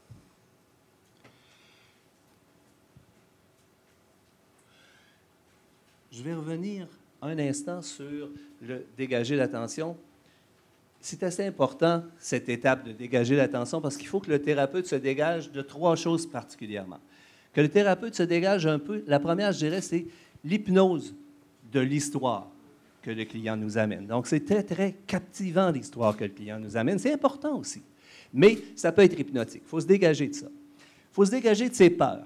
Je vais revenir un instant sur le dégager l'attention. C'est assez important, cette étape de dégager l'attention, parce qu'il faut que le thérapeute se dégage de 3 choses particulièrement. Que le thérapeute se dégage un peu, la première, je dirais, c'est l'hypnose de l'histoire que le client nous amène. Donc, c'est très, très captivant, l'histoire que le client nous amène. C'est important aussi. Mais ça peut être hypnotique. Il faut se dégager de ça. Il faut se dégager de ses peurs.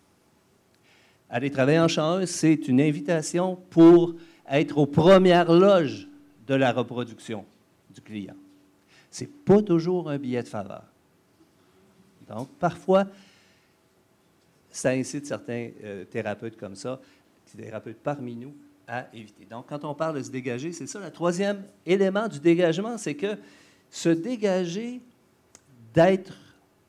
Aller travailler en champ 1, c'est une invitation pour être aux premières loges de la reproduction du client. Ce n'est pas toujours un billet de faveur. Donc, parfois, ça incite certains thérapeutes comme ça, des thérapeutes parmi nous, à éviter. Donc, quand on parle de se dégager, c'est ça. Le troisième élément du dégagement, c'est que se dégager d'être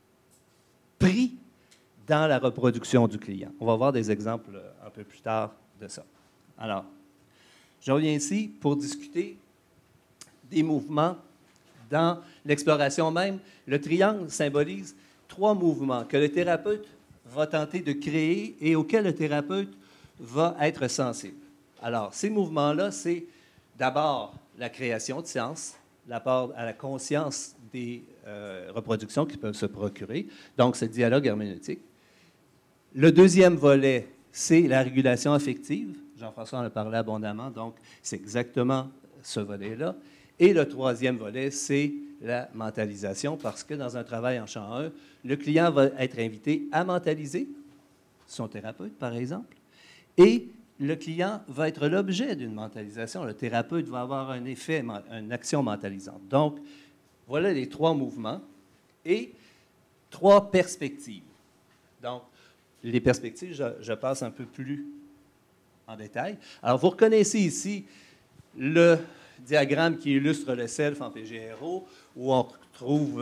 pris dans la reproduction du client. On va voir des exemples un peu plus tard de ça. Alors, je reviens ici pour discuter des mouvements dans l'exploration même. Le triangle symbolise 3 mouvements que le thérapeute va tenter de créer et auxquels le thérapeute va être sensible. Alors, ces mouvements-là, c'est d'abord la création de séances, l'apport à la conscience des reproductions qui peuvent se procurer, donc c'est le dialogue herméneutique. Le deuxième volet, c'est la régulation affective. Jean-François en a parlé abondamment, donc c'est exactement ce volet-là. Et le troisième volet, c'est la mentalisation, parce que dans un travail en champ 1, le client va être invité à mentaliser, son thérapeute par exemple, et le client va être l'objet d'une mentalisation. Le thérapeute va avoir un effet, une action mentalisante. Donc, voilà les 3 mouvements et 3 perspectives. Donc, les perspectives, je passe un peu plus en détail. Alors, vous reconnaissez ici le diagramme qui illustre le self en PGRO, où on retrouve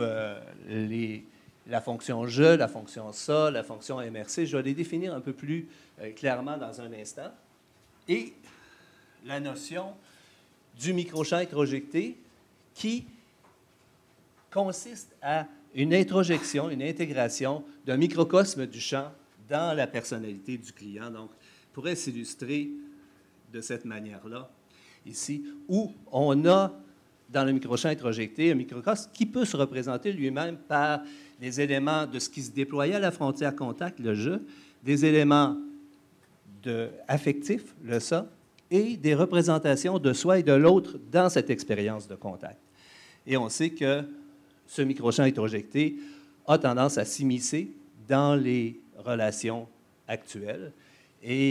la fonction je, la fonction ça, la fonction MRC. Je vais les définir un peu plus clairement dans un instant. Et la notion du microchamp introjecté qui consiste à une introjection, une intégration d'un microcosme du chant dans la personnalité du client. Donc, pourrait s'illustrer de cette manière-là, ici, où on a, dans le microchamp introjecté, un microcosme qui peut se représenter lui-même par des éléments de ce qui se déployait à la frontière contact, le je, des éléments affectifs, le ça, et des représentations de soi et de l'autre dans cette expérience de contact. Et on sait que ce microchamp introjecté a tendance à s'immiscer dans les relations actuelles et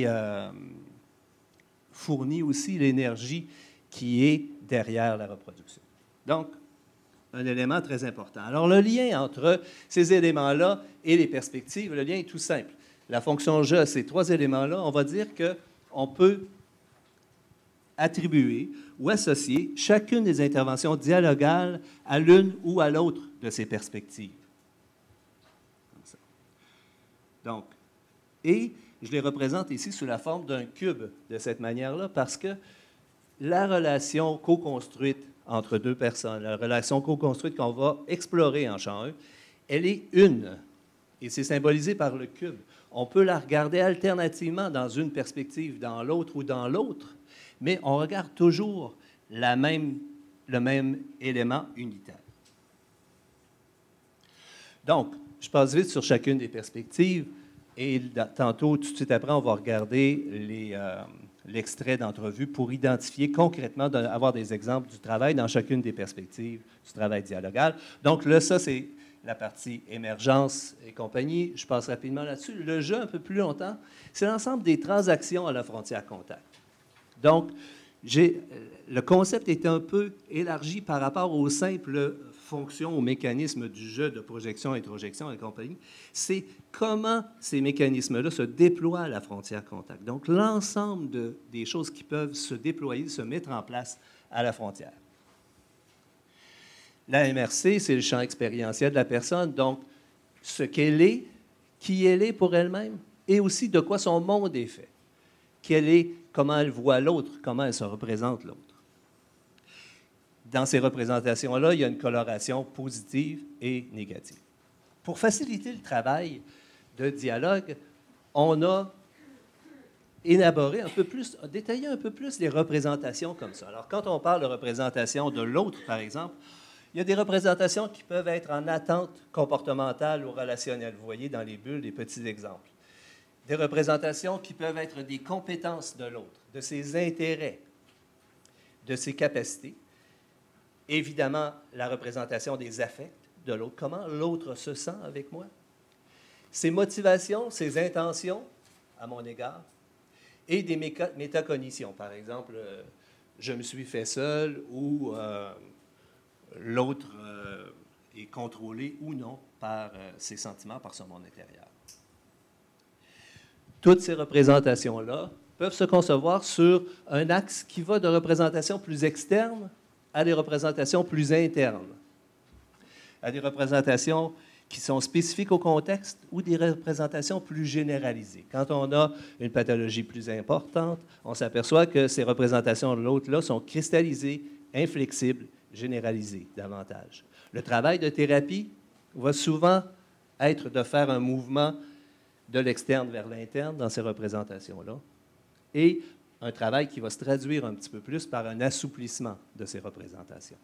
fournit aussi l'énergie qui est derrière la reproduction. Donc, un élément très important. Alors, le lien entre ces éléments-là et les perspectives, le lien est tout simple. La fonction je, ces trois éléments-là, on va dire qu'on peut attribuer ou associer chacune des interventions dialogales à l'une ou à l'autre de ces perspectives. Comme ça. Donc, et je les représente ici sous la forme d'un cube de cette manière-là parce que la relation co-construite entre deux personnes, la relation co-construite qu'on va explorer en champ 1, elle est une. Et c'est symbolisé par le cube. On peut la regarder alternativement dans une perspective, dans l'autre ou dans l'autre, mais on regarde toujours le même élément unitaire. Donc, je passe vite sur chacune des perspectives et tantôt, tout de suite après, on va regarder l'extrait d'entrevue pour identifier concrètement, avoir des exemples du travail dans chacune des perspectives du travail dialogal. Donc là, ça, c'est la partie émergence et compagnie. Je passe rapidement là-dessus. Le jeu, un peu plus longtemps, c'est l'ensemble des transactions à la frontière contact. Donc, le concept est un peu élargi par rapport aux simples fonctions, aux mécanismes du jeu de projection, introjection et compagnie. C'est comment ces mécanismes-là se déploient à la frontière contact. Donc, l'ensemble des choses qui peuvent se déployer, se mettre en place à la frontière. La MRC, c'est le champ expérientiel de la personne, donc ce qu'elle est, qui elle est pour elle-même, et aussi de quoi son monde est fait. Quelle est, comment elle voit l'autre, comment elle se représente l'autre. Dans ces représentations-là, il y a une coloration positive et négative. Pour faciliter le travail de dialogue, on a élaboré un peu plus, détaillé un peu plus les représentations comme ça. Alors, quand on parle de représentation de l'autre, par exemple, il y a des représentations qui peuvent être en attente comportementale ou relationnelle. Vous voyez dans les bulles des petits exemples. Des représentations qui peuvent être des compétences de l'autre, de ses intérêts, de ses capacités. Évidemment, la représentation des affects de l'autre, comment l'autre se sent avec moi, ses motivations, ses intentions à mon égard, et des métacognitions. Par exemple, je me suis fait seul ou l'autre est contrôlé ou non par ses sentiments, par son monde intérieur. Toutes ces représentations-là peuvent se concevoir sur un axe qui va de représentations plus externes à des représentations plus internes, à des représentations qui sont spécifiques au contexte ou des représentations plus généralisées. Quand on a une pathologie plus importante, on s'aperçoit que ces représentations de l'autre-là sont cristallisées, inflexibles, généralisées davantage. Le travail de thérapie va souvent être de faire un mouvement de l'externe vers l'interne dans ces représentations-là, et un travail qui va se traduire un petit peu plus par un assouplissement de ces représentations.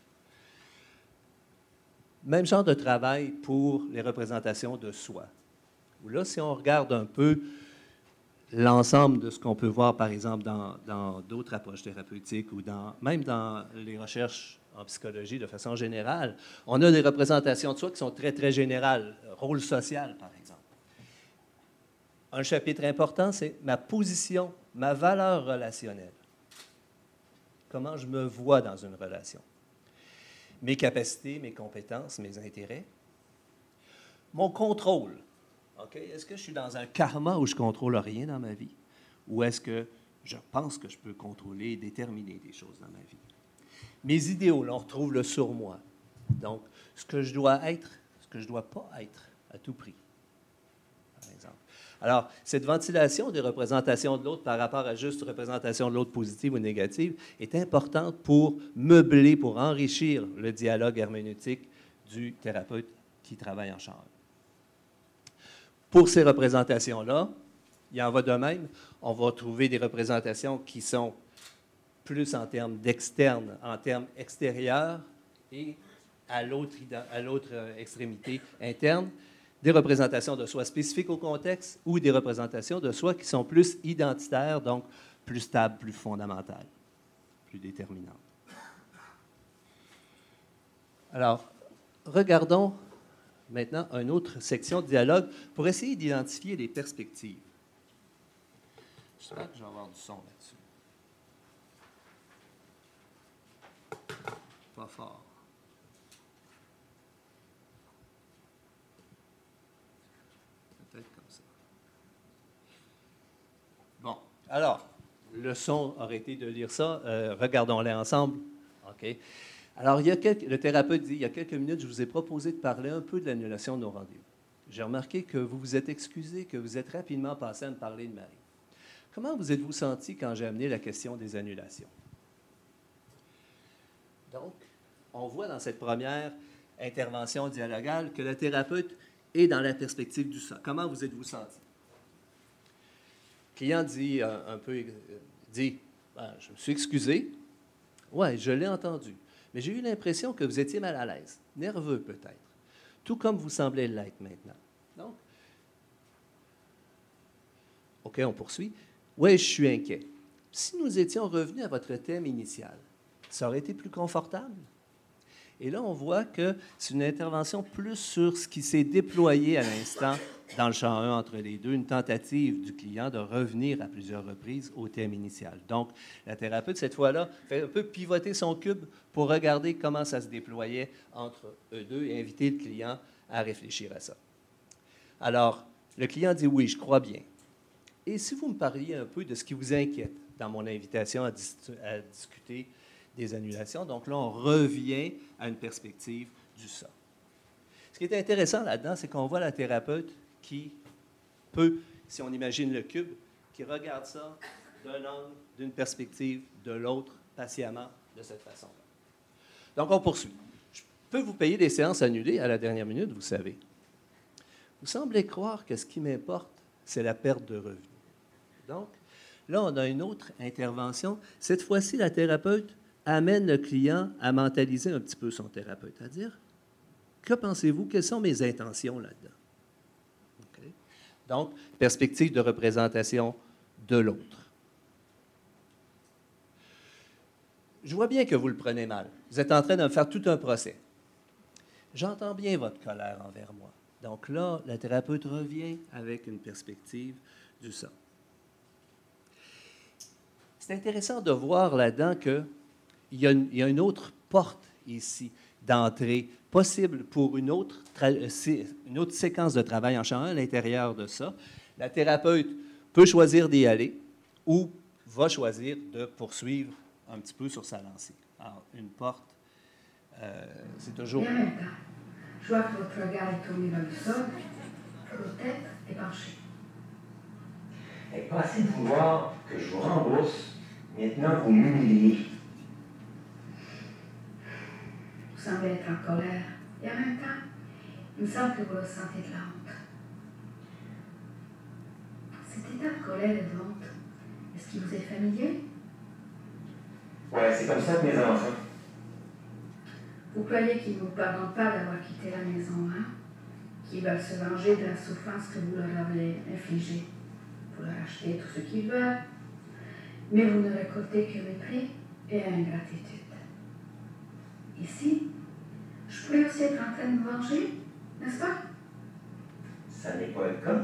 Même genre de travail pour les représentations de soi. Où là, si on regarde un peu l'ensemble de ce qu'on peut voir, par exemple, dans d'autres approches thérapeutiques ou même dans les recherches en psychologie de façon générale, on a des représentations de soi qui sont très, très générales. Rôle social, par exemple. Un chapitre important, c'est ma position, ma valeur relationnelle. Comment je me vois dans une relation. Mes capacités, mes compétences, mes intérêts. Mon contrôle. Okay? Est-ce que je suis dans un karma où je ne contrôle rien dans ma vie? Ou est-ce que je pense que je peux contrôler et déterminer des choses dans ma vie? Mes idéaux, là, on retrouve le surmoi. Donc, ce que je dois être, ce que je ne dois pas être à tout prix, par exemple. Alors, cette ventilation des représentations de l'autre par rapport à juste représentation de l'autre positive ou négative est importante pour meubler, pour enrichir le dialogue herméneutique du thérapeute qui travaillent en champ 1. Pour ces représentations-là, il en va de même. On va trouver des représentations qui sont plus en termes d'externe, en termes extérieurs, et à l'autre extrémité interne, des représentations de soi spécifiques au contexte ou des représentations de soi qui sont plus identitaires, donc plus stables, plus fondamentales, plus déterminantes. Alors, regardons maintenant une autre section de dialogue pour essayer d'identifier les perspectives. J'espère que je vais avoir du son là-dessus. Pas fort. Peut-être comme ça. Bon, alors, le son aurait été de lire ça. Regardons-les ensemble. OK. Alors, le thérapeute dit, il y a quelques minutes, je vous ai proposé de parler un peu de l'annulation de nos rendez-vous. J'ai remarqué que vous vous êtes excusé, que vous êtes rapidement passé à me parler de Marie. Comment vous êtes-vous senti quand j'ai amené la question des annulations? Donc, on voit dans cette première intervention dialogale que le thérapeute est dans la perspective du ça. Comment vous êtes-vous senti? Le client dit je me suis excusé. Oui, je l'ai entendu. Mais j'ai eu l'impression que vous étiez mal à l'aise, nerveux peut-être, tout comme vous semblez l'être maintenant. Donc, OK, on poursuit. Oui, je suis inquiet. Si nous étions revenus à votre thème initial, ça aurait été plus confortable? Et là, on voit que c'est une intervention plus sur ce qui s'est déployé à l'instant dans le champ 1 entre les deux, une tentative du client de revenir à plusieurs reprises au thème initial. Donc, la thérapeute, cette fois-là, fait un peu pivoter son cube pour regarder comment ça se déployait entre eux deux et inviter le client à réfléchir à ça. Alors, le client dit « Oui, je crois bien. Et si vous me parliez un peu de ce qui vous inquiète dans mon invitation à discuter des annulations. » Donc là, on revient à une perspective du ça. Ce qui est intéressant là-dedans, c'est qu'on voit la thérapeute qui peut, si on imagine le cube, qui regarde ça d'un angle, d'une perspective, de l'autre, patiemment, de cette façon-là. Donc, on poursuit. Je peux vous payer des séances annulées à la dernière minute, vous savez. Vous semblez croire que ce qui m'importe, c'est la perte de revenus. Donc, là, on a une autre intervention. Cette fois-ci, la thérapeute amène le client à mentaliser un petit peu son thérapeute, à dire « Que pensez-vous? Quelles sont mes intentions là-dedans? » Okay. Donc, perspective de représentation de l'autre. Je vois bien que vous le prenez mal. Vous êtes en train de me faire tout un procès. J'entends bien votre colère envers moi. Donc là, la thérapeute revient avec une perspective du ça. C'est intéressant de voir là-dedans qu'il y a une autre porte ici d'entrée possible pour une autre séquence de travail en champ 1 à l'intérieur de ça. La thérapeute peut choisir d'y aller ou va choisir de poursuivre un petit peu sur sa lancée. Alors, une porte, c'est toujours... Et en même temps, je vois que votre regard est tourné vers le sol, que votre tête est penchée. Et pas assez de vouloir que je vous rembourse, maintenant vous m'humiliez. Vous semblez être en colère, et en même temps, il me semble que vous ressentez de la honte. Cet état de colère et de honte, est-ce qu'il vous est familier? Ouais, c'est comme ça que mes enfants. Vous croyez qu'ils ne vous pardonnent pas d'avoir quitté la maison, hein? Qu'ils veulent se venger de la souffrance que vous leur avez infligée. Vous leur achetez tout ce qu'ils veulent, mais vous ne récoltez que mépris et ingratitude. Ici, je pourrais aussi être en train de me venger, n'est-ce pas? Ça n'est pas le cas.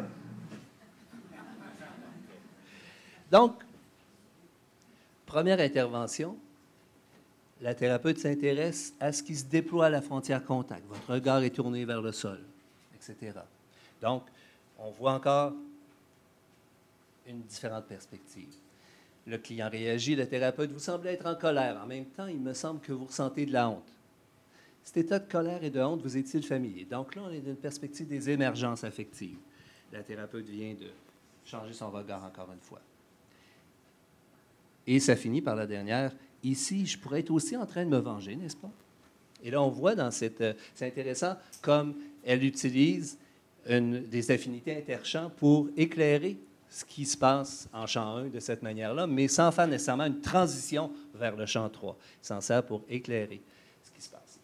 Donc, première intervention, la thérapeute s'intéresse à ce qui se déploie à la frontière contact. Votre regard est tourné vers le sol, etc. Donc, on voit encore une différente perspective. Le client réagit, le thérapeute, vous semblez être en colère. En même temps, il me semble que vous ressentez de la honte. Cet état de colère et de honte vous est-il familier? Donc là, on est dans une perspective des émergences affectives. La thérapeute vient de changer son regard encore une fois. Et ça finit par la dernière. Ici, je pourrais être aussi en train de me venger, n'est-ce pas? Et là, on voit dans c'est intéressant comme elle utilise des affinités interchamps pour éclairer ce qui se passe en chant 1 de cette manière-là, mais sans faire nécessairement une transition vers le chant 3. Il s'en sert pour éclairer ce qui se passe.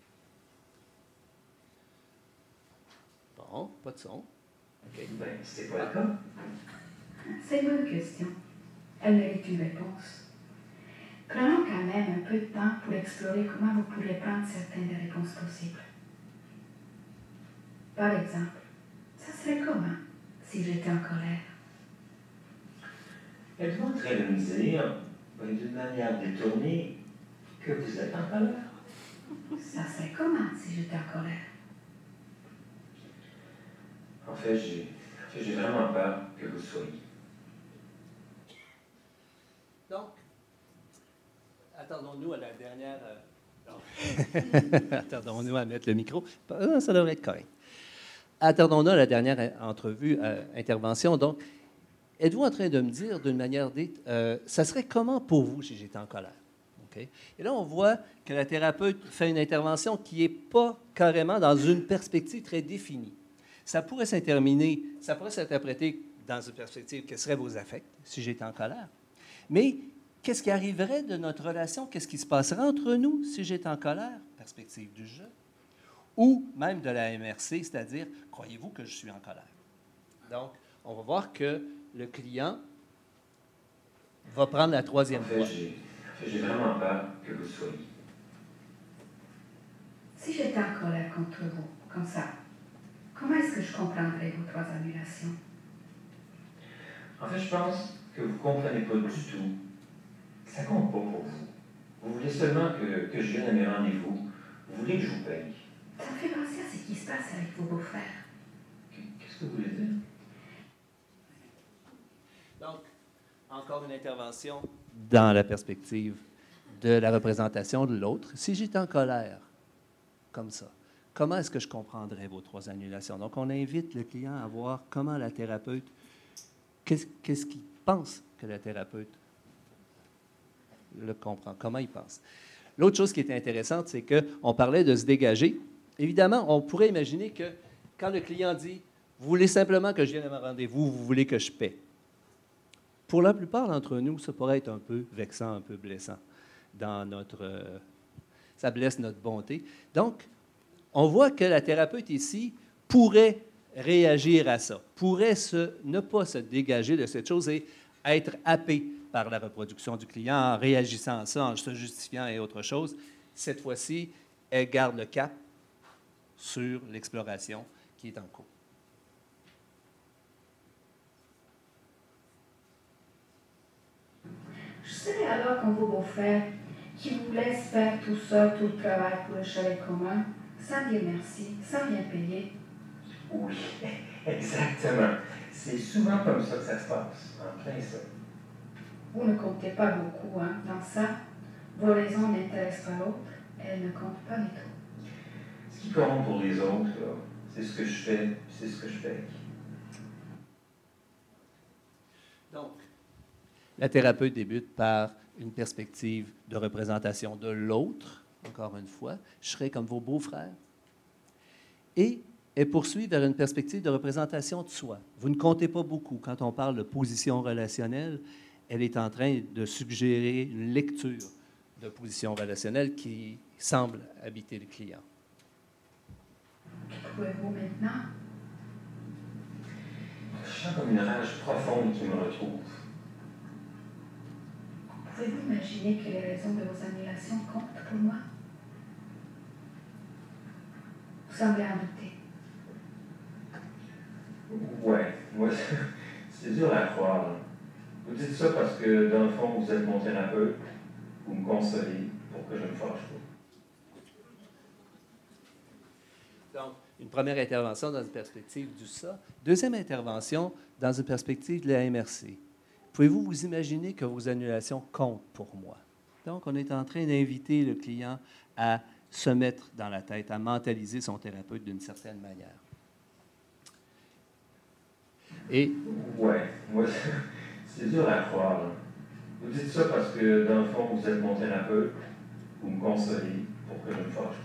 Bon, pas de son. Okay. Ben, c'est pas le cas. C'est une bonne question. Elle mérite une réponse. Prenons quand même un peu de temps pour explorer comment vous pourrez prendre certaines des réponses possibles. Par exemple, ça serait comment si j'étais en colère? Êtes-vous en train de me dire, d'une manière détournée, que vous êtes en colère? Ça serait comment si j'étais en colère? En fait, j'ai vraiment peur que vous soyez. Donc, attendons-nous à la dernière... Attendons-nous à mettre le micro. Ça devrait être correct. Attendons-nous à la dernière entrevue, intervention. Donc, êtes-vous en train de me dire d'une manière dite, ça serait comment pour vous si j'étais en colère? Okay? Et là, on voit que la thérapeute fait une intervention qui n'est pas carrément dans une perspective très définie. Ça pourrait s'interpréter dans une perspective, quels seraient vos affects si j'étais en colère? Mais qu'est-ce qui arriverait de notre relation? Qu'est-ce qui se passerait entre nous si j'étais en colère? Perspective du jeu. Ou même de la MRC, c'est-à-dire, croyez-vous que je suis en colère? Donc, on va voir que le client va prendre la troisième fois. J'ai vraiment peur que vous soyez. Si j'étais en colère contre vous, comme ça, comment est-ce que je comprendrais vos 3 annulations? En fait, je pense que vous ne comprenez pas du tout. Ça compte pas pour vous. Vous voulez seulement que je vienne à mes rendez-vous. Vous voulez que je vous paye. Ça me fait penser à ce qui se passe avec vos beaux-frères. Qu'est-ce que vous voulez dire? Donc, encore une intervention dans la perspective de la représentation de l'autre. Si j'étais en colère, comme ça, comment est-ce que je comprendrais vos 3 annulations? Donc, on invite le client à voir comment la thérapeute, qu'est-ce qu'il pense que la thérapeute le comprend, comment il pense. L'autre chose qui est intéressante, c'est qu'on parlait de se dégager. Évidemment, on pourrait imaginer que quand le client dit « Vous voulez simplement que je vienne à mon rendez-vous, vous voulez que je paie », pour la plupart d'entre nous, ça pourrait être un peu vexant, un peu blessant. Ça blesse notre bonté. Donc, on voit que la thérapeute ici pourrait réagir à ça, pourrait ne pas se dégager de cette chose et être happée par la reproduction du client en réagissant à ça, en se justifiant et autre chose. Cette fois-ci, elle garde le cap sur l'exploration qui est en cours. Je serais alors comme vos beaux-frères qui vous laissent faire tout seul tout le travail pour le chalet commun, sans dire merci, sans rien payer. Oui, exactement. C'est souvent comme ça que ça se passe, en plein ça. Vous ne comptez pas beaucoup, hein, dans ça. Vos raisons n'intéressent pas l'autre, elles ne comptent pas du tout. Ce qui compte pour les autres, là, c'est ce que je fais, c'est ce que je fais. Donc, la thérapeute débute par une perspective de représentation de l'autre, encore une fois. Je serai comme vos beaux-frères. Et elle poursuit vers une perspective de représentation de soi. Vous ne comptez pas beaucoup. Quand on parle de position relationnelle, elle est en train de suggérer une lecture de position relationnelle qui semble habiter le client. Pouvez-vous maintenant? Je sens comme une rage profonde qui me retrouve. Pouvez-vous imaginer que les raisons de vos annulations comptent pour moi? Vous semblez en douter. Ouais, c'est dur à croire. Là. Vous dites ça parce que, dans le fond, vous êtes mon thérapeute. Vous me consolez pour que je me fâche pas. Donc, une première intervention dans une perspective du ça. Deuxième intervention dans une perspective de la MRC. Pouvez-vous vous imaginer que vos annulations comptent pour moi? Donc, on est en train d'inviter le client à se mettre dans la tête, à mentaliser son thérapeute d'une certaine manière. Et... Ouais, c'est dur à croire. Là. Vous dites ça parce que, dans le fond, vous êtes mon thérapeute. Vous me consolez pour que je ne fâche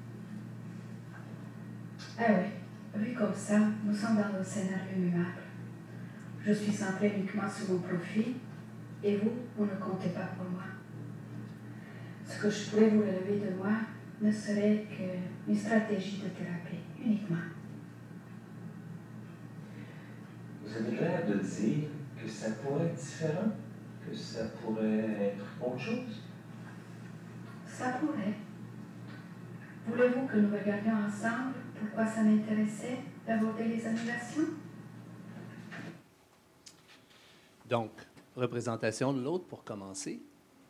pas. Ah oui, vu comme ça, nous sommes dans un scénario immuable. Je suis centré uniquement sur mon profit, et vous ne comptez pas pour moi. Ce que je pourrais vous relever de moi ne serait qu'une stratégie de thérapie, uniquement. Vous avez l'air de dire que ça pourrait être différent, que ça pourrait être autre chose. Ça pourrait. Voulez-vous que nous regardions ensemble pourquoi ça m'intéressait d'aborder les annulations? Donc, représentation de l'autre pour commencer.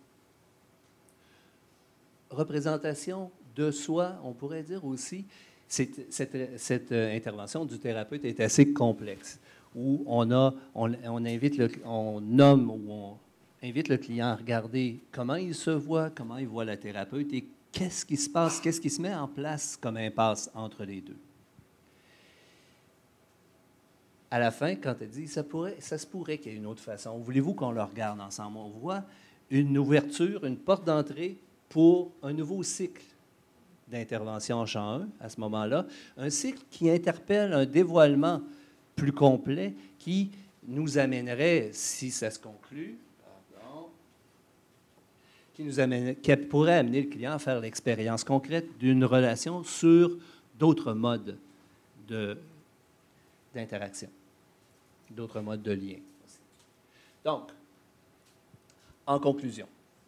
Représentation de soi, on pourrait dire aussi, cette intervention du thérapeute est assez complexe, où on invite on nomme ou on invite le client à regarder comment il se voit, comment il voit la thérapeute et qu'est-ce qui se passe, qu'est-ce qui se met en place comme impasse entre les deux. À la fin, quand elle dit, ça se pourrait qu'il y ait une autre façon. Voulez-vous qu'on le regarde ensemble? On voit une ouverture, une porte d'entrée pour un nouveau cycle d'intervention en champ 1 à ce moment-là. Un cycle qui interpelle un dévoilement plus complet qui nous amènerait, si ça se conclut, qui pourrait amener le client à faire l'expérience concrète d'une relation sur d'autres modes d'interaction, d'autres modes de lien. Donc, en conclusion,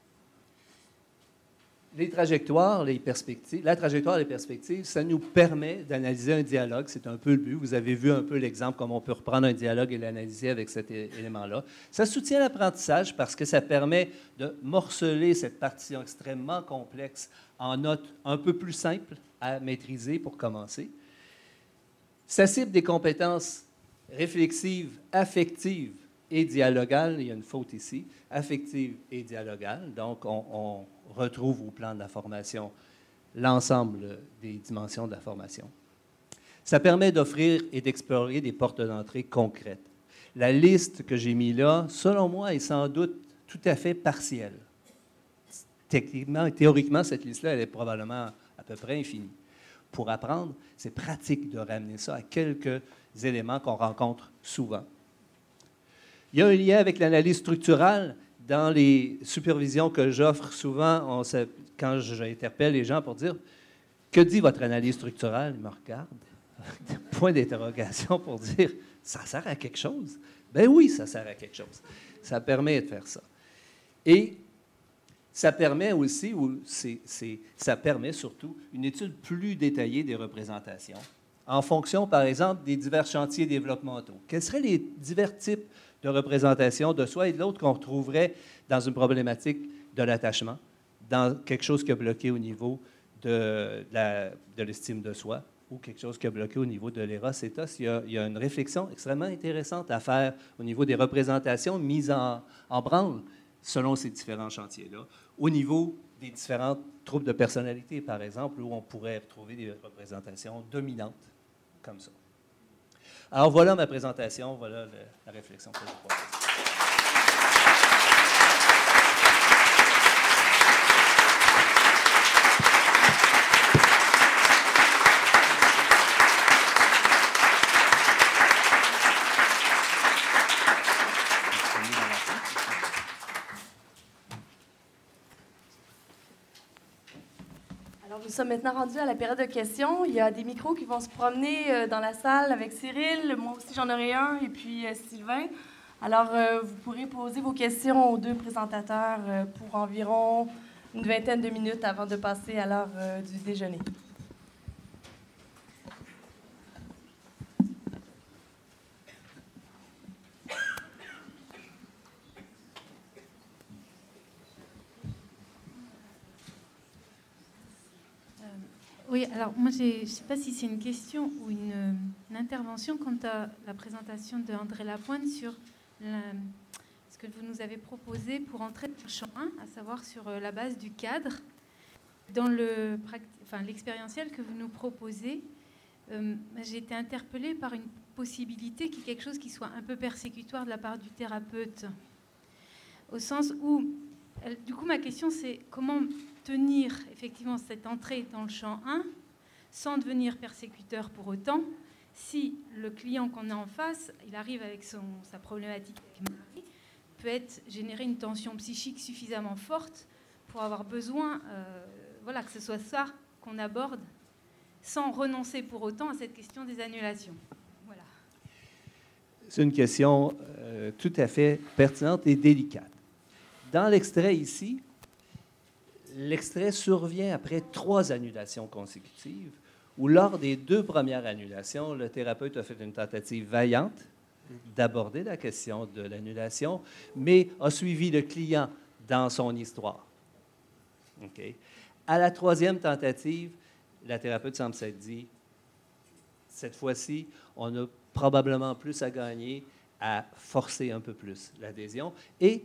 les trajectoires, les perspectives, la trajectoire et les perspectives, ça nous permet d'analyser un dialogue. C'est un peu le but. Vous avez vu un peu l'exemple, comme on peut reprendre un dialogue et l'analyser avec cet élément-là. Ça soutient l'apprentissage parce que ça permet de morceler cette partition extrêmement complexe en notes un peu plus simples à maîtriser pour commencer. Ça cible des compétences réflexives, affectives et dialogales. Il y a une faute ici. Affectives et dialogales. Donc, on retrouve au plan de la formation l'ensemble des dimensions de la formation. Ça permet d'offrir et d'explorer des portes d'entrée concrètes. La liste que j'ai mise là, selon moi, est sans doute tout à fait partielle. Théoriquement, cette liste-là, elle est probablement à peu près infinie. Pour apprendre, c'est pratique de ramener ça à quelques éléments qu'on rencontre souvent. Il y a un lien avec l'analyse structurale. Dans les supervisions que j'offre souvent, quand j'interpelle les gens pour dire « Que dit votre analyse structurelle? » Ils me regardent, point d'interrogation pour dire « Ça sert à quelque chose? » Ben oui, ça sert à quelque chose. Ça permet de faire ça. Et ça permet aussi, ça permet surtout une étude plus détaillée des représentations en fonction, par exemple, des divers chantiers développementaux. Quels seraient les divers types de représentation de soi et de l'autre qu'on retrouverait dans une problématique de l'attachement, dans quelque chose qui a bloqué au niveau de l'estime de soi ou quelque chose qui a bloqué au niveau de l'éros éthos. Il y a une réflexion extrêmement intéressante à faire au niveau des représentations mises en branle selon ces différents chantiers-là. Au niveau des différents troubles de personnalité, par exemple, où on pourrait retrouver des représentations dominantes comme ça. Alors, voilà ma présentation, voilà la réflexion que je propose. Nous sommes maintenant rendus à la période de questions. Il y a des micros qui vont se promener dans la salle avec Cyril. Moi aussi, j'en aurai un, et puis Sylvain. Alors, vous pourrez poser vos questions aux deux présentateurs pour environ une vingtaine de minutes avant de passer à l'heure du déjeuner. Oui, alors moi, je ne sais pas si c'est une question ou une intervention quant à la présentation d'André Lapointe sur ce que vous nous avez proposé pour entrer dans le champ 1, à savoir sur la base du cadre. Dans l'expérientiel que vous nous proposez, j'ai été interpellée par une possibilité qui est quelque chose qui soit un peu persécutoire de la part du thérapeute. Au sens où, du coup, ma question, c'est comment tenir effectivement cette entrée dans le champ 1 sans devenir persécuteur pour autant si le client qu'on a en face, il arrive avec sa problématique avec Marie, peut générer une tension psychique suffisamment forte pour avoir besoin que ce soit ça qu'on aborde sans renoncer pour autant à cette question des annulations. Voilà. C'est une question tout à fait pertinente et délicate. Dans l'extrait ici, l'extrait survient après 3 annulations consécutives où, lors des 2 premières annulations, le thérapeute a fait une tentative vaillante d'aborder la question de l'annulation, mais a suivi le client dans son histoire. Okay. À la 3e tentative, la thérapeute semble s'être dit, cette fois-ci, on a probablement plus à gagner à forcer un peu plus l'adhésion. Et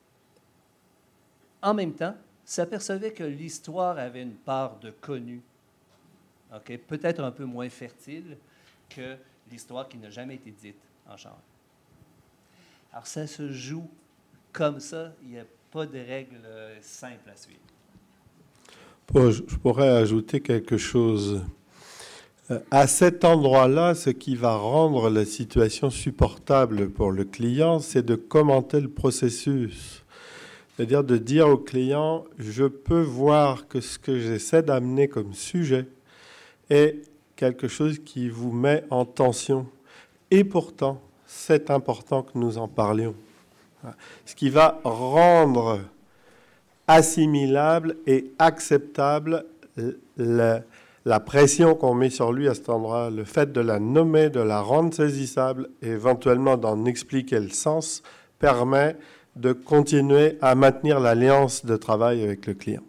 en même temps, s'apercevait que l'histoire avait une part de connu, okay? Peut-être un peu moins fertile que l'histoire qui n'a jamais été dite en chambre. Alors, ça se joue comme ça. Il n'y a pas de règle simple à suivre. Je pourrais ajouter quelque chose. À cet endroit-là, ce qui va rendre la situation supportable pour le client, c'est de commenter le processus. C'est-à-dire de dire au client, je peux voir que ce que j'essaie d'amener comme sujet est quelque chose qui vous met en tension. Et pourtant, c'est important que nous en parlions. Ce qui va rendre assimilable et acceptable la pression qu'on met sur lui à cet endroit, le fait de la nommer, de la rendre saisissable et éventuellement d'en expliquer le sens, permet de continuer à maintenir l'alliance de travail avec le client.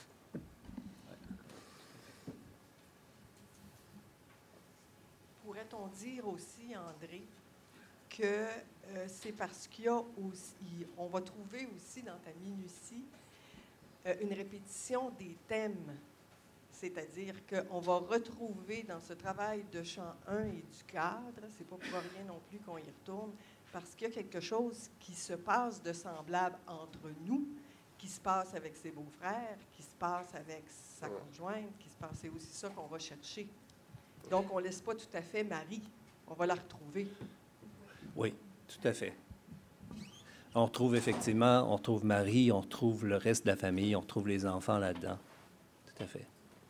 Pourrait-on dire aussi, André, que c'est parce qu'il y a aussi, on va trouver aussi dans ta minutie une répétition des thèmes, c'est-à-dire qu'on va retrouver dans ce travail de champ 1 et du cadre, c'est pas pour rien non plus qu'on y retourne, parce qu'il y a quelque chose qui se passe de semblable entre nous, qui se passe avec ses beaux-frères, qui se passe avec sa conjointe, qui se passe, c'est aussi ça qu'on va chercher. Donc, on ne laisse pas tout à fait Marie, on va la retrouver. Oui, tout à fait. On retrouve effectivement, on retrouve Marie, on retrouve le reste de la famille, on retrouve les enfants là-dedans. Tout à fait.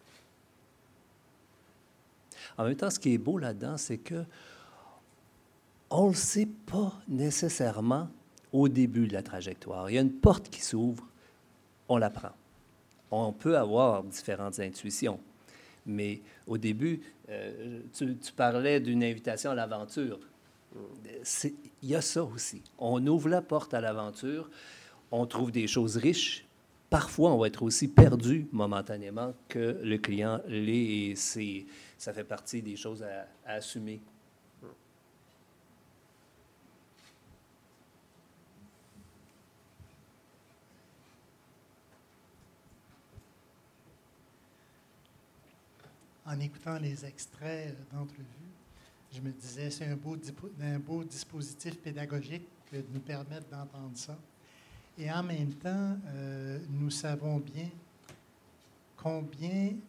En même temps, ce qui est beau là-dedans, c'est que on ne le sait pas nécessairement au début de la trajectoire. Il y a une porte qui s'ouvre, on la prend. On peut avoir différentes intuitions, mais au début, tu parlais d'une invitation à l'aventure. Il y a ça aussi. On ouvre la porte à l'aventure, on trouve des choses riches. Parfois, on va être aussi perdu momentanément que le client l'est, et ça fait partie des choses à assumer. En écoutant les extraits d'entrevue, je me disais, c'est un beau dispositif pédagogique que de nous permettre d'entendre ça. Et en même temps, nous savons bien combien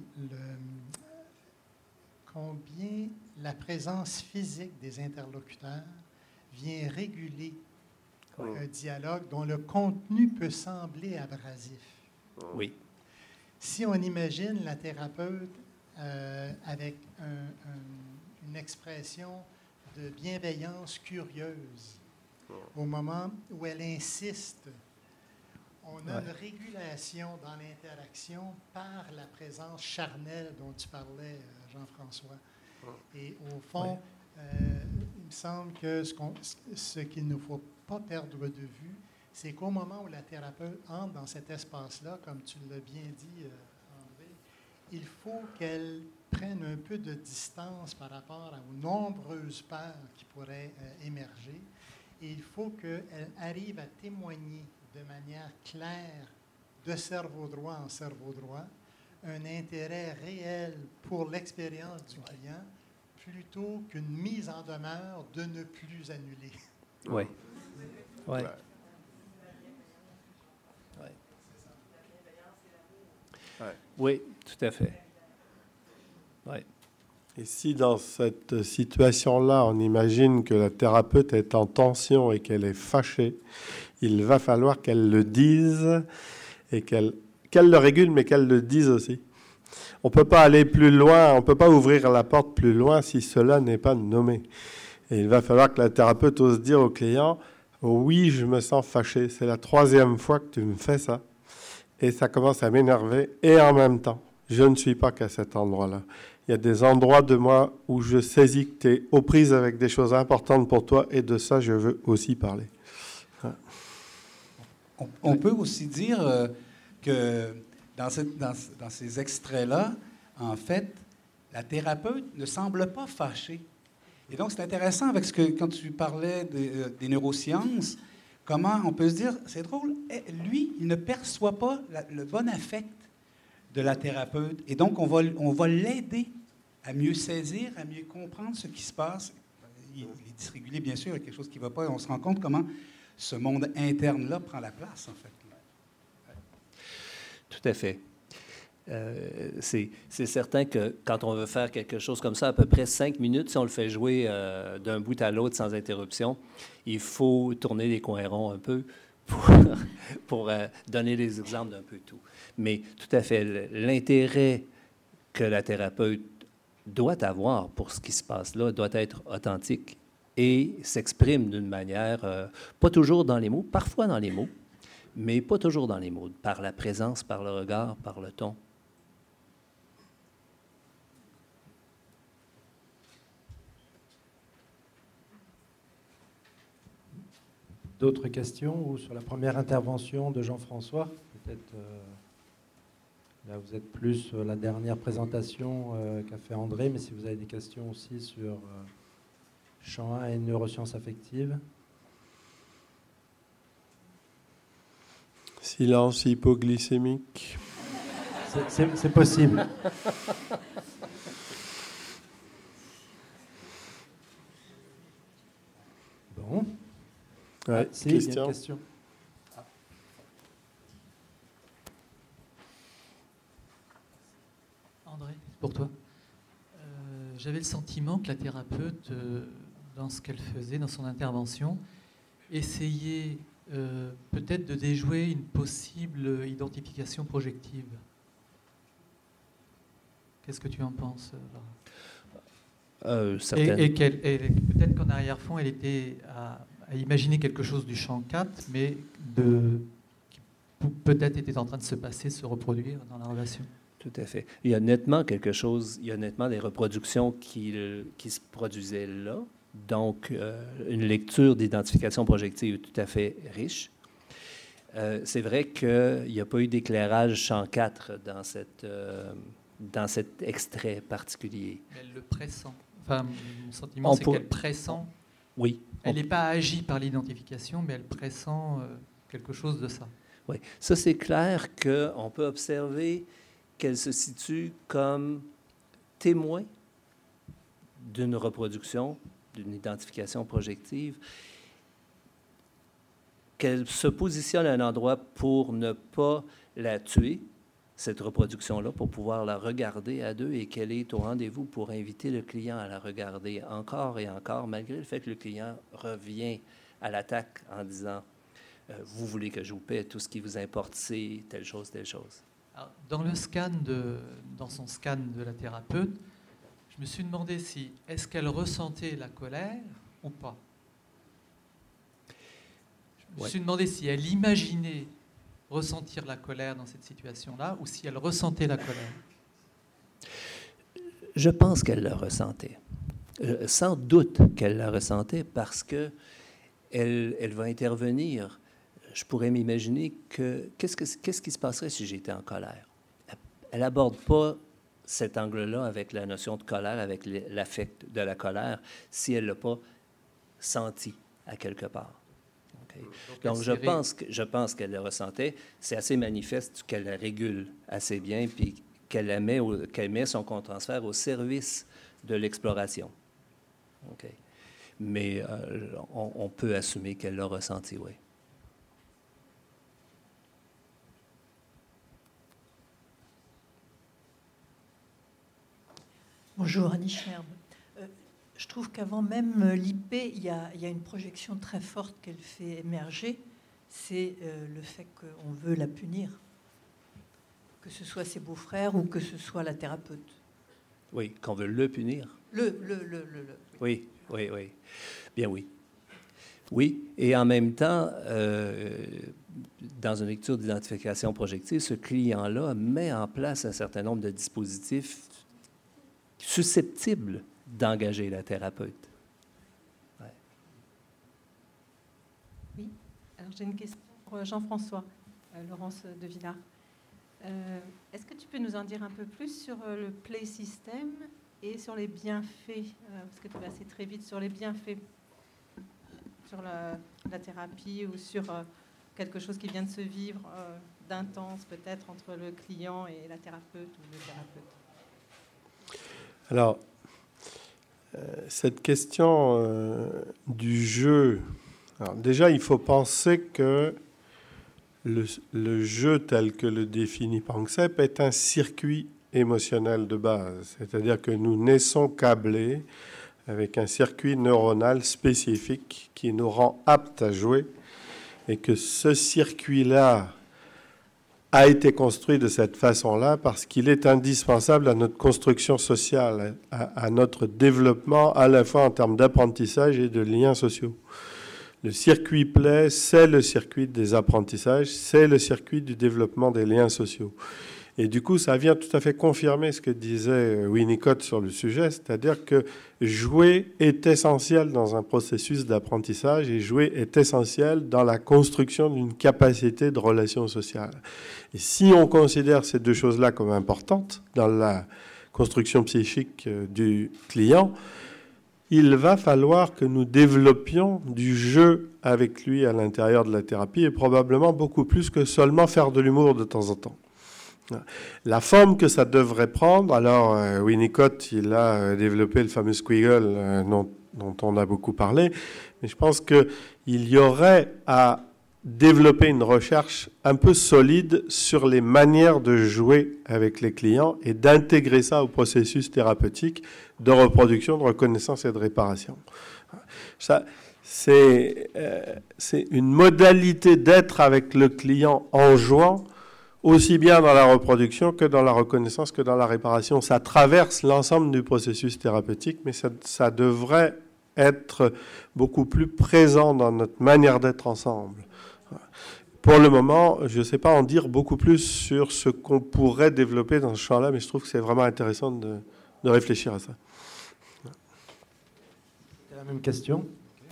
la présence physique des interlocuteurs vient réguler un dialogue dont le contenu peut sembler abrasif. Oui. Si on imagine la thérapeute avec une expression de bienveillance curieuse, au moment où elle insiste, on a une régulation dans l'interaction par la présence charnelle dont tu parlais, Jean-François. Et au fond, il me semble que ce qu'il ne faut pas perdre de vue, c'est qu'au moment où la thérapeute entre dans cet espace-là, comme tu l'as bien dit, André, il faut qu'elle prenne un peu de distance par rapport aux nombreuses peurs qui pourraient émerger. Et il faut qu'elle arrive à témoigner de manière claire, de cerveau droit en cerveau droit, un intérêt réel pour l'expérience du client, plutôt qu'une mise en demeure de ne plus annuler. Oui. Oui. Oui, tout à fait. Oui. Et si dans cette situation-là, on imagine que la thérapeute est en tension et qu'elle est fâchée, il va falloir qu'elle le dise et qu'elle le régule, mais qu'elle le dise aussi. On ne peut pas aller plus loin, on ne peut pas ouvrir la porte plus loin si cela n'est pas nommé. Et il va falloir que la thérapeute ose dire au client, oui, je me sens fâché, c'est la 3e fois que tu me fais ça. Et ça commence à m'énerver, et en même temps, je ne suis pas qu'à cet endroit-là. Il y a des endroits de moi où je saisis que tu es aux prises avec des choses importantes pour toi, et de ça, je veux aussi parler. On peut aussi dire que dans ces extraits-là, en fait, la thérapeute ne semble pas fâchée. Et donc, c'est intéressant avec quand tu parlais des neurosciences, comment on peut se dire, c'est drôle, lui, il ne perçoit pas le bon affect de la thérapeute. Et donc, on va l'aider à mieux saisir, à mieux comprendre ce qui se passe. Il est dysrégulé, bien sûr, il y a quelque chose qui ne va pas, et on se rend compte comment ce monde interne-là prend la place, en fait. Tout à fait. C'est certain que quand on veut faire quelque chose comme ça, à peu près 5 minutes, si on le fait jouer d'un bout à l'autre sans interruption, il faut tourner les coins ronds un peu pour donner des exemples d'un peu tout. Mais tout à fait, l'intérêt que la thérapeute doit avoir pour ce qui se passe là doit être authentique et s'exprime d'une manière, pas toujours dans les mots, parfois dans les mots, mais pas toujours dans les mots, par la présence, par le regard, par le ton. D'autres questions ou sur la première intervention de Jean-François? Peut-être là vous êtes plus la dernière présentation qu'a fait André, mais si vous avez des questions aussi sur champ 1 et neurosciences affectives. Silence hypoglycémique. C'est possible. Bon. Ouais, si, il y a une question. André, pour toi. J'avais le sentiment que la thérapeute, dans ce qu'elle faisait, dans son intervention, essayait peut-être de déjouer une possible identification projective. Qu'est-ce que tu en penses, Laura? Et peut-être qu'en arrière-fond, elle était à imaginer quelque chose du champ 4, mais qui peut-être était en train de se reproduire dans la relation. Tout à fait. Il y a nettement quelque chose, il y a nettement des reproductions qui se produisaient là. Donc, une lecture d'identification projective tout à fait riche. C'est vrai qu'il n'y a pas eu d'éclairage champ 4 dans cet extrait particulier. Mais elle le pressent. Enfin, mon sentiment, c'est qu'elle pressent. Oui. Elle n'est pas agie par l'identification, mais elle pressent quelque chose de ça. Oui. Ça, c'est clair qu'on peut observer qu'elle se situe comme témoin d'une reproduction, d'une identification projective, qu'elle se positionne à un endroit pour ne pas la tuer, cette reproduction-là, pour pouvoir la regarder à deux, et qu'elle est au rendez-vous pour inviter le client à la regarder encore et encore, malgré le fait que le client revient à l'attaque en disant « Vous voulez que je vous paie, tout ce qui vous importe, c'est telle chose, telle chose. » Alors, dans son scan de la thérapeute, je me suis demandé si est-ce qu'elle ressentait la colère ou pas. Je me suis demandé si elle imaginait ressentir la colère dans cette situation-là ou si elle ressentait la colère. Je pense qu'elle le ressentait. Sans doute qu'elle la ressentait parce que elle va intervenir. Je pourrais m'imaginer que qu'est-ce qui se passerait si j'étais en colère. Elle n'aborde pas cet angle-là avec la notion de colère, avec l'affect de la colère, si elle ne l'a pas senti à quelque part. Okay. Donc je pense qu'elle le ressentait. C'est assez manifeste qu'elle la régule assez bien, puis qu'elle met son contre-transfert au service de l'exploration. Okay. Mais on peut assumer qu'elle l'a ressenti, oui. Bonjour, Annie Scherb. Je trouve qu'avant même l'IP, il y a une projection très forte qu'elle fait émerger, c'est le fait qu'on veut la punir, que ce soit ses beaux-frères ou que ce soit la thérapeute. Oui, qu'on veut le punir. Oui. Bien oui. Oui, et en même temps, dans une lecture d'identification projective, ce client-là met en place un certain nombre de dispositifs susceptibles d'engager la thérapeute. Ouais. Oui, alors j'ai une question pour Jean-François, Laurence de Villard. Est-ce que tu peux nous en dire un peu plus sur le play system et sur les bienfaits, parce que tu vas assez très vite sur les bienfaits, sur la thérapie ou sur quelque chose qui vient de se vivre d'intense peut-être entre le client et la thérapeute ou le thérapeute. Alors, cette question du jeu, alors déjà il faut penser que le jeu tel que le définit Panksepp est un circuit émotionnel de base, c'est-à-dire que nous naissons câblés avec un circuit neuronal spécifique qui nous rend aptes à jouer et que ce circuit-là a été construit de cette façon-là parce qu'il est indispensable à notre construction sociale, à notre développement à la fois en termes d'apprentissage et de liens sociaux. Le circuit play, c'est le circuit des apprentissages, c'est le circuit du développement des liens sociaux. Et du coup, ça vient tout à fait confirmer ce que disait Winnicott sur le sujet, c'est-à-dire que jouer est essentiel dans un processus d'apprentissage et jouer est essentiel dans la construction d'une capacité de relation sociale. Et si on considère ces deux choses-là comme importantes dans la construction psychique du client, il va falloir que nous développions du jeu avec lui à l'intérieur de la thérapie et probablement beaucoup plus que seulement faire de l'humour de temps en temps. La forme que ça devrait prendre, alors Winnicott, il a développé le fameux squiggle dont on a beaucoup parlé, mais je pense qu'il y aurait à développer une recherche un peu solide sur les manières de jouer avec les clients et d'intégrer ça au processus thérapeutique de reproduction, de reconnaissance et de réparation. Ça, c'est une modalité d'être avec le client en jouant, aussi bien dans la reproduction que dans la reconnaissance que dans la réparation. Ça traverse l'ensemble du processus thérapeutique, mais ça devrait être beaucoup plus présent dans notre manière d'être ensemble. Pour le moment, je ne sais pas en dire beaucoup plus sur ce qu'on pourrait développer dans ce champ-là, mais je trouve que c'est vraiment intéressant de réfléchir à ça. C'est la même question.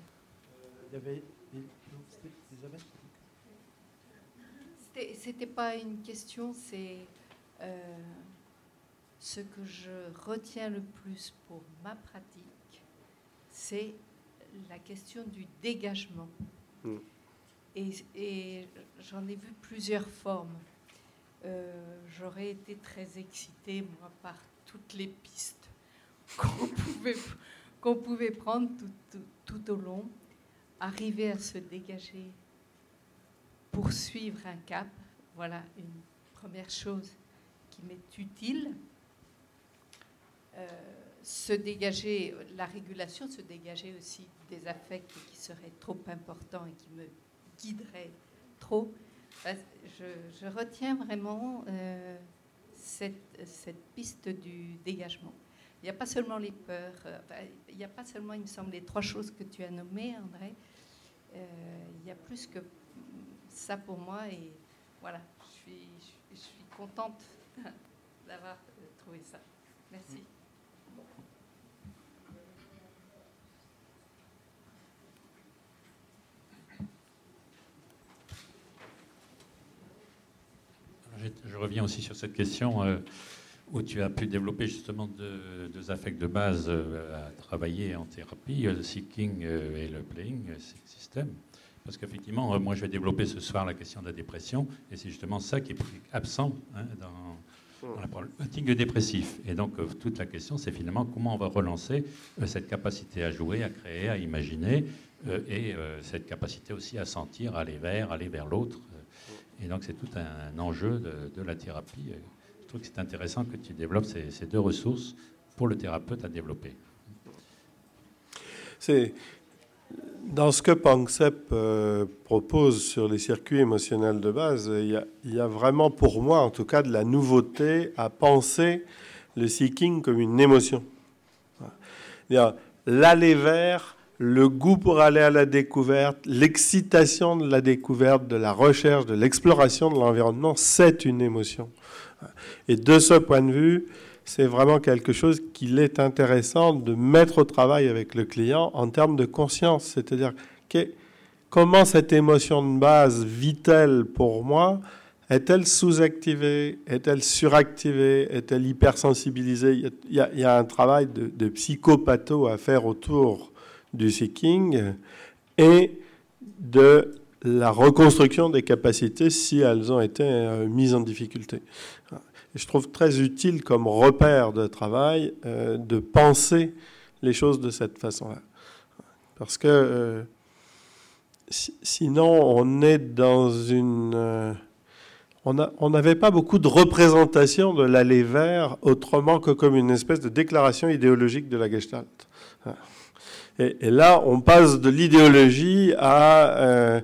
C'était pas une question, c'est ce que je retiens le plus pour ma pratique, c'est la question du dégagement. Et j'en ai vu plusieurs formes. J'aurais été très excitée, moi, par toutes les pistes qu'on pouvait prendre tout au long, arriver à se dégager, poursuivre un cap. Voilà une première chose qui m'est utile. Se dégager, la régulation, se dégager aussi des affects qui seraient trop importants et qui me guiderait trop. Je retiens vraiment cette piste du dégagement. Il n'y a pas seulement les peurs, il n'y a pas seulement, il me semble, les trois choses que tu as nommées, André. Il y a plus que ça pour moi et voilà, je suis contente d'avoir trouvé ça. Merci. Je reviens aussi sur cette question où tu as pu développer justement deux affects de base à travailler en thérapie, le seeking et le playing system. Parce qu'effectivement, moi je vais développer ce soir la question de la dépression et c'est justement ça qui est absent dans la problématique dépressif. Et donc toute la question c'est finalement comment on va relancer cette capacité à jouer, à créer, à imaginer et cette capacité aussi à sentir, à aller vers l'autre. Et donc, c'est tout un enjeu de la thérapie. Je trouve que c'est intéressant que tu développes ces deux ressources pour le thérapeute à développer. C'est dans ce que Panksepp propose sur les circuits émotionnels de base, il y a vraiment, pour moi en tout cas, de la nouveauté à penser le seeking comme une émotion. L'aller vers, le goût pour aller à la découverte, l'excitation de la découverte, de la recherche, de l'exploration de l'environnement, c'est une émotion. Et de ce point de vue, c'est vraiment quelque chose qu'il est intéressant de mettre au travail avec le client en termes de conscience. C'est-à-dire, comment cette émotion de base vit-elle pour moi ? Est-elle sous-activée? Est-elle suractivée? Est-elle hypersensibilisée? Il y a un travail de psychopatho à faire autour du seeking et de la reconstruction des capacités si elles ont été mises en difficulté. Et je trouve très utile comme repère de travail de penser les choses de cette façon-là. Parce que sinon, on est dans une... on n'avait pas beaucoup de représentation de l'aller vers autrement que comme une espèce de déclaration idéologique de la Gestalt. Et là, on passe de l'idéologie à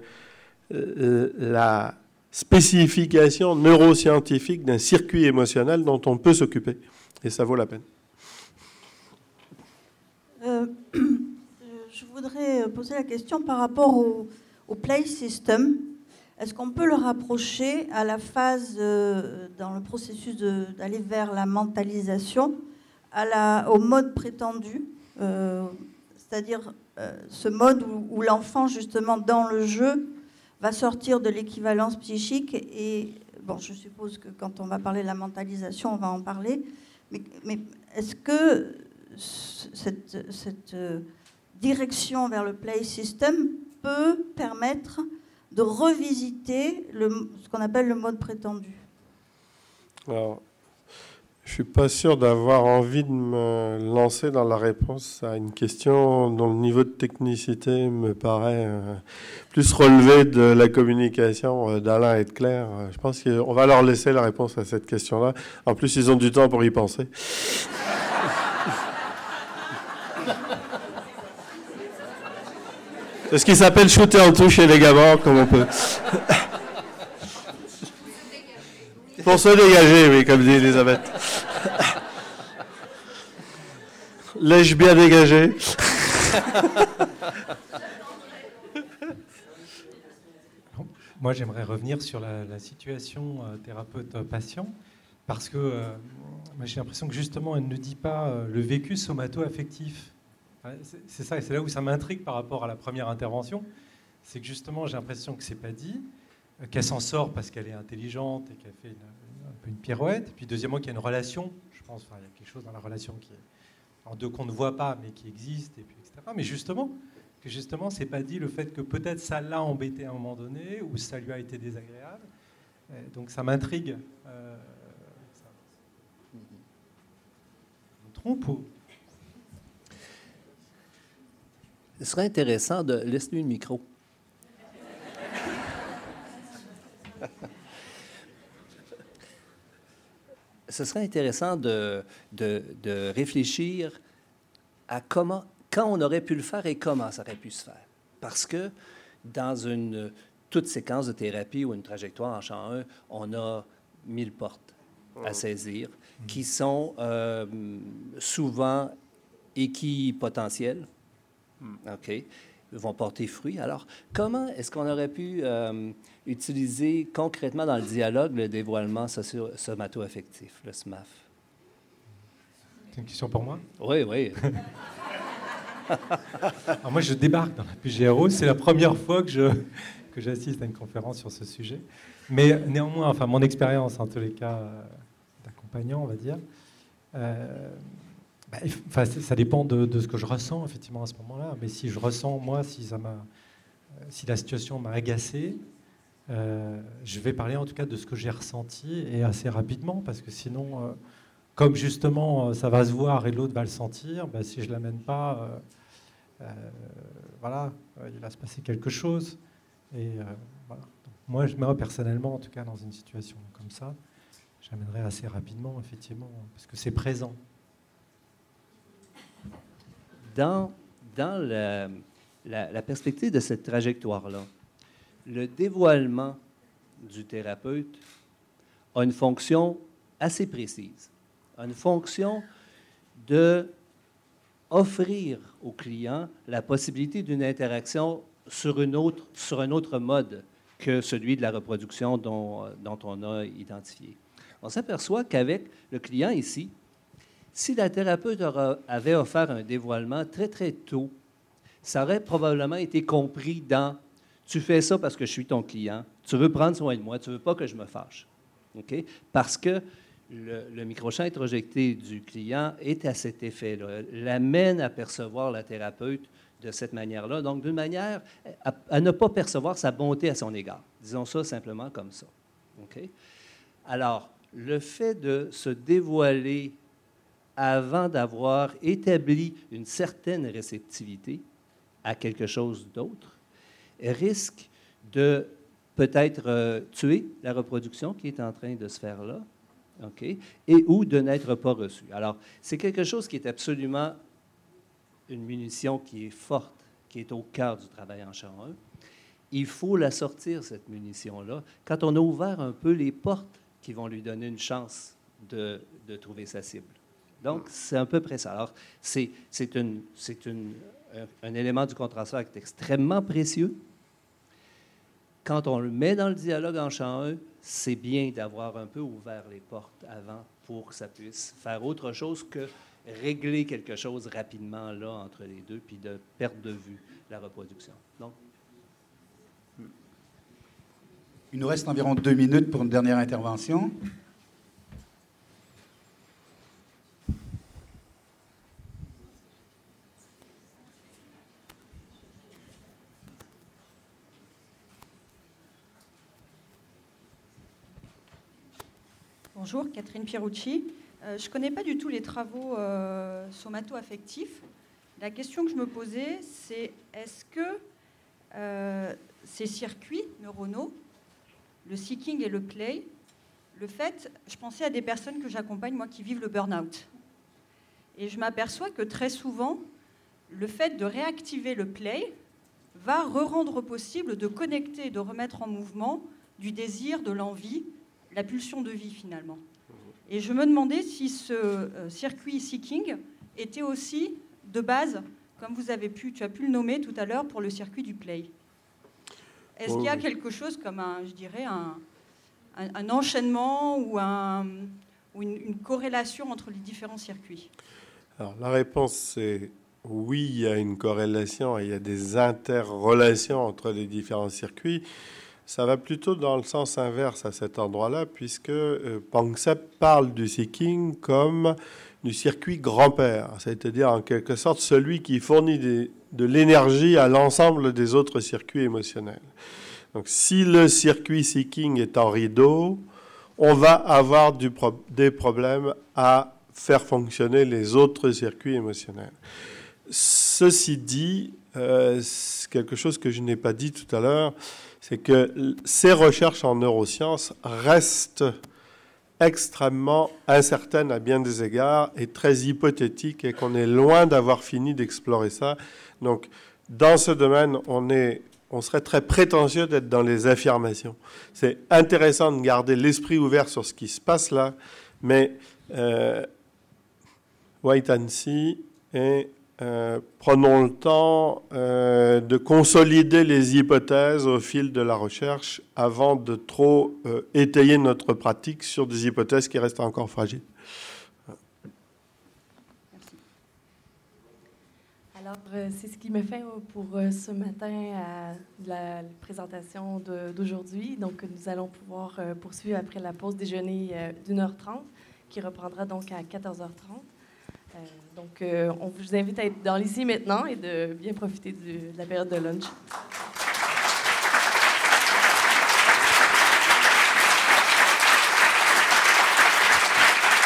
la spécification neuroscientifique d'un circuit émotionnel dont on peut s'occuper. Et ça vaut la peine. Je voudrais poser la question par rapport au play system. Est-ce qu'on peut le rapprocher à la phase dans le processus d'aller vers la mentalisation, au mode prétendu, c'est-à-dire ce mode où l'enfant, justement, dans le jeu, va sortir de l'équivalence psychique et, bon, je suppose que quand on va parler de la mentalisation, on va en parler, mais est-ce que cette direction vers le play system peut permettre de revisiter ce qu'on appelle le mode prétendu? Alors, je ne suis pas sûr d'avoir envie de me lancer dans la réponse à une question dont le niveau de technicité me paraît plus relevé de la communication d'Alain et de Claire. Je pense qu'on va leur laisser la réponse à cette question-là. En plus, ils ont du temps pour y penser. C'est ce qui s'appelle shooter en touche chez les gamins, comme on peut. Pour se dégager, oui, comme dit Elisabeth. L'ai-je bien dégagé? Moi, j'aimerais revenir sur la situation thérapeute-patient, parce que moi, j'ai l'impression que justement, elle ne dit pas le vécu somato-affectif. C'est ça, et c'est là où ça m'intrigue par rapport à la première intervention. C'est que justement, j'ai l'impression que c'est pas dit, qu'elle s'en sort parce qu'elle est intelligente et qu'elle fait un peu une pirouette. Et puis deuxièmement, qu'il y a une relation, je pense, il y a quelque chose dans la relation qui est en deux qu'on ne voit pas, mais qui existe, et puis, etc. Mais justement, c'est pas dit le fait que peut-être ça l'a embêté à un moment donné, ou ça lui a été désagréable. Donc ça m'intrigue. Je me trompe ou... Ce serait intéressant de... Laisse-lui le micro. Ce serait intéressant de réfléchir à comment, quand on aurait pu le faire et comment ça aurait pu se faire. Parce que dans toute séquence de thérapie ou une trajectoire en champ 1, on a 1000 portes à saisir qui sont souvent équipotentielles. OK, vont porter fruit. Alors, comment est-ce qu'on aurait pu utiliser concrètement dans le dialogue le dévoilement somato-affectif, le SMAF? C'est une question pour moi? Oui, oui. Alors moi, je débarque dans la PGRO. C'est la première fois que j'assiste à une conférence sur ce sujet. Mais néanmoins, enfin, mon expérience, en tous les cas, d'accompagnant, on va dire, ça dépend de ce que je ressens, effectivement, à ce moment-là. Mais si je ressens, moi, si la situation m'a agacé, je vais parler en tout cas de ce que j'ai ressenti, et assez rapidement, parce que sinon, comme justement, ça va se voir et l'autre va le sentir, si je ne l'amène pas, voilà, il va se passer quelque chose. Et voilà. Donc, moi, personnellement, en tout cas, dans une situation comme ça, j'amènerai assez rapidement, effectivement, parce que c'est présent. dans la perspective de cette trajectoire-là, le dévoilement du thérapeute a une fonction assez précise, a une fonction de offrir au client la possibilité d'une interaction sur un autre mode que celui de la reproduction dont on a identifié. On s'aperçoit qu'avec le client ici, si la thérapeute avait offert un dévoilement très, très tôt, ça aurait probablement été compris dans « tu fais ça parce que je suis ton client, tu veux prendre soin de moi, tu ne veux pas que je me fâche. Okay? » Parce que le microchamp introjecté du client est à cet effet-là, l'amène à percevoir la thérapeute de cette manière-là, donc d'une manière à ne pas percevoir sa bonté à son égard. Disons ça simplement comme ça. Okay? Alors, le fait de se dévoiler avant d'avoir établi une certaine réceptivité à quelque chose d'autre risque de peut-être tuer la reproduction qui est en train de se faire là, okay? Et ou de n'être pas reçue. Alors, c'est quelque chose qui est absolument une munition qui est forte, qui est au cœur du travail en champ 1. Il faut la sortir, cette munition-là, quand on a ouvert un peu les portes qui vont lui donner une chance de trouver sa cible. Donc, c'est à peu près ça. Alors, c'est un élément du contrasteur qui est extrêmement précieux. Quand on le met dans le dialogue en champ 1, c'est bien d'avoir un peu ouvert les portes avant pour que ça puisse faire autre chose que régler quelque chose rapidement là entre les deux, puis de perdre de vue la reproduction. Donc, il nous reste environ 2 minutes pour une dernière intervention. Bonjour, Catherine Pierucci. Je ne connais pas du tout les travaux somato-affectifs. La question que je me posais, c'est est-ce que ces circuits neuronaux, le seeking et le play, je pensais à des personnes que j'accompagne, moi, qui vivent le burn-out. Et je m'aperçois que très souvent, le fait de réactiver le play va rendre possible de connecter, de remettre en mouvement du désir, de l'envie, la pulsion de vie, finalement. Et je me demandais si ce circuit seeking était aussi de base, comme tu as pu le nommer tout à l'heure, pour le circuit du play. Est-ce qu'il y a quelque chose comme un enchaînement ou une corrélation entre les différents circuits? Alors, la réponse, c'est oui, il y a une corrélation, il y a des interrelations entre les différents circuits. Ça va plutôt dans le sens inverse à cet endroit-là, puisque Panksepp parle du seeking comme du circuit grand-père, c'est-à-dire en quelque sorte celui qui fournit de l'énergie à l'ensemble des autres circuits émotionnels. Donc si le circuit seeking est en rideau, on va avoir des problèmes à faire fonctionner les autres circuits émotionnels. Ceci dit, c'est quelque chose que je n'ai pas dit tout à l'heure, c'est que ces recherches en neurosciences restent extrêmement incertaines à bien des égards et très hypothétiques, et qu'on est loin d'avoir fini d'explorer ça. Donc, dans ce domaine, on serait très prétentieux d'être dans les affirmations. C'est intéressant de garder l'esprit ouvert sur ce qui se passe là, mais wait and see, et prenons le temps de consolider les hypothèses au fil de la recherche avant de trop étayer notre pratique sur des hypothèses qui restent encore fragiles. Alors, c'est ce qui me fait pour ce matin à la présentation d'aujourd'hui. Donc, nous allons pouvoir poursuivre après la pause déjeuner d'1h30, qui reprendra donc à 14h30. Donc, on vous invite à être dans l'ici maintenant et de bien profiter de la période de lunch.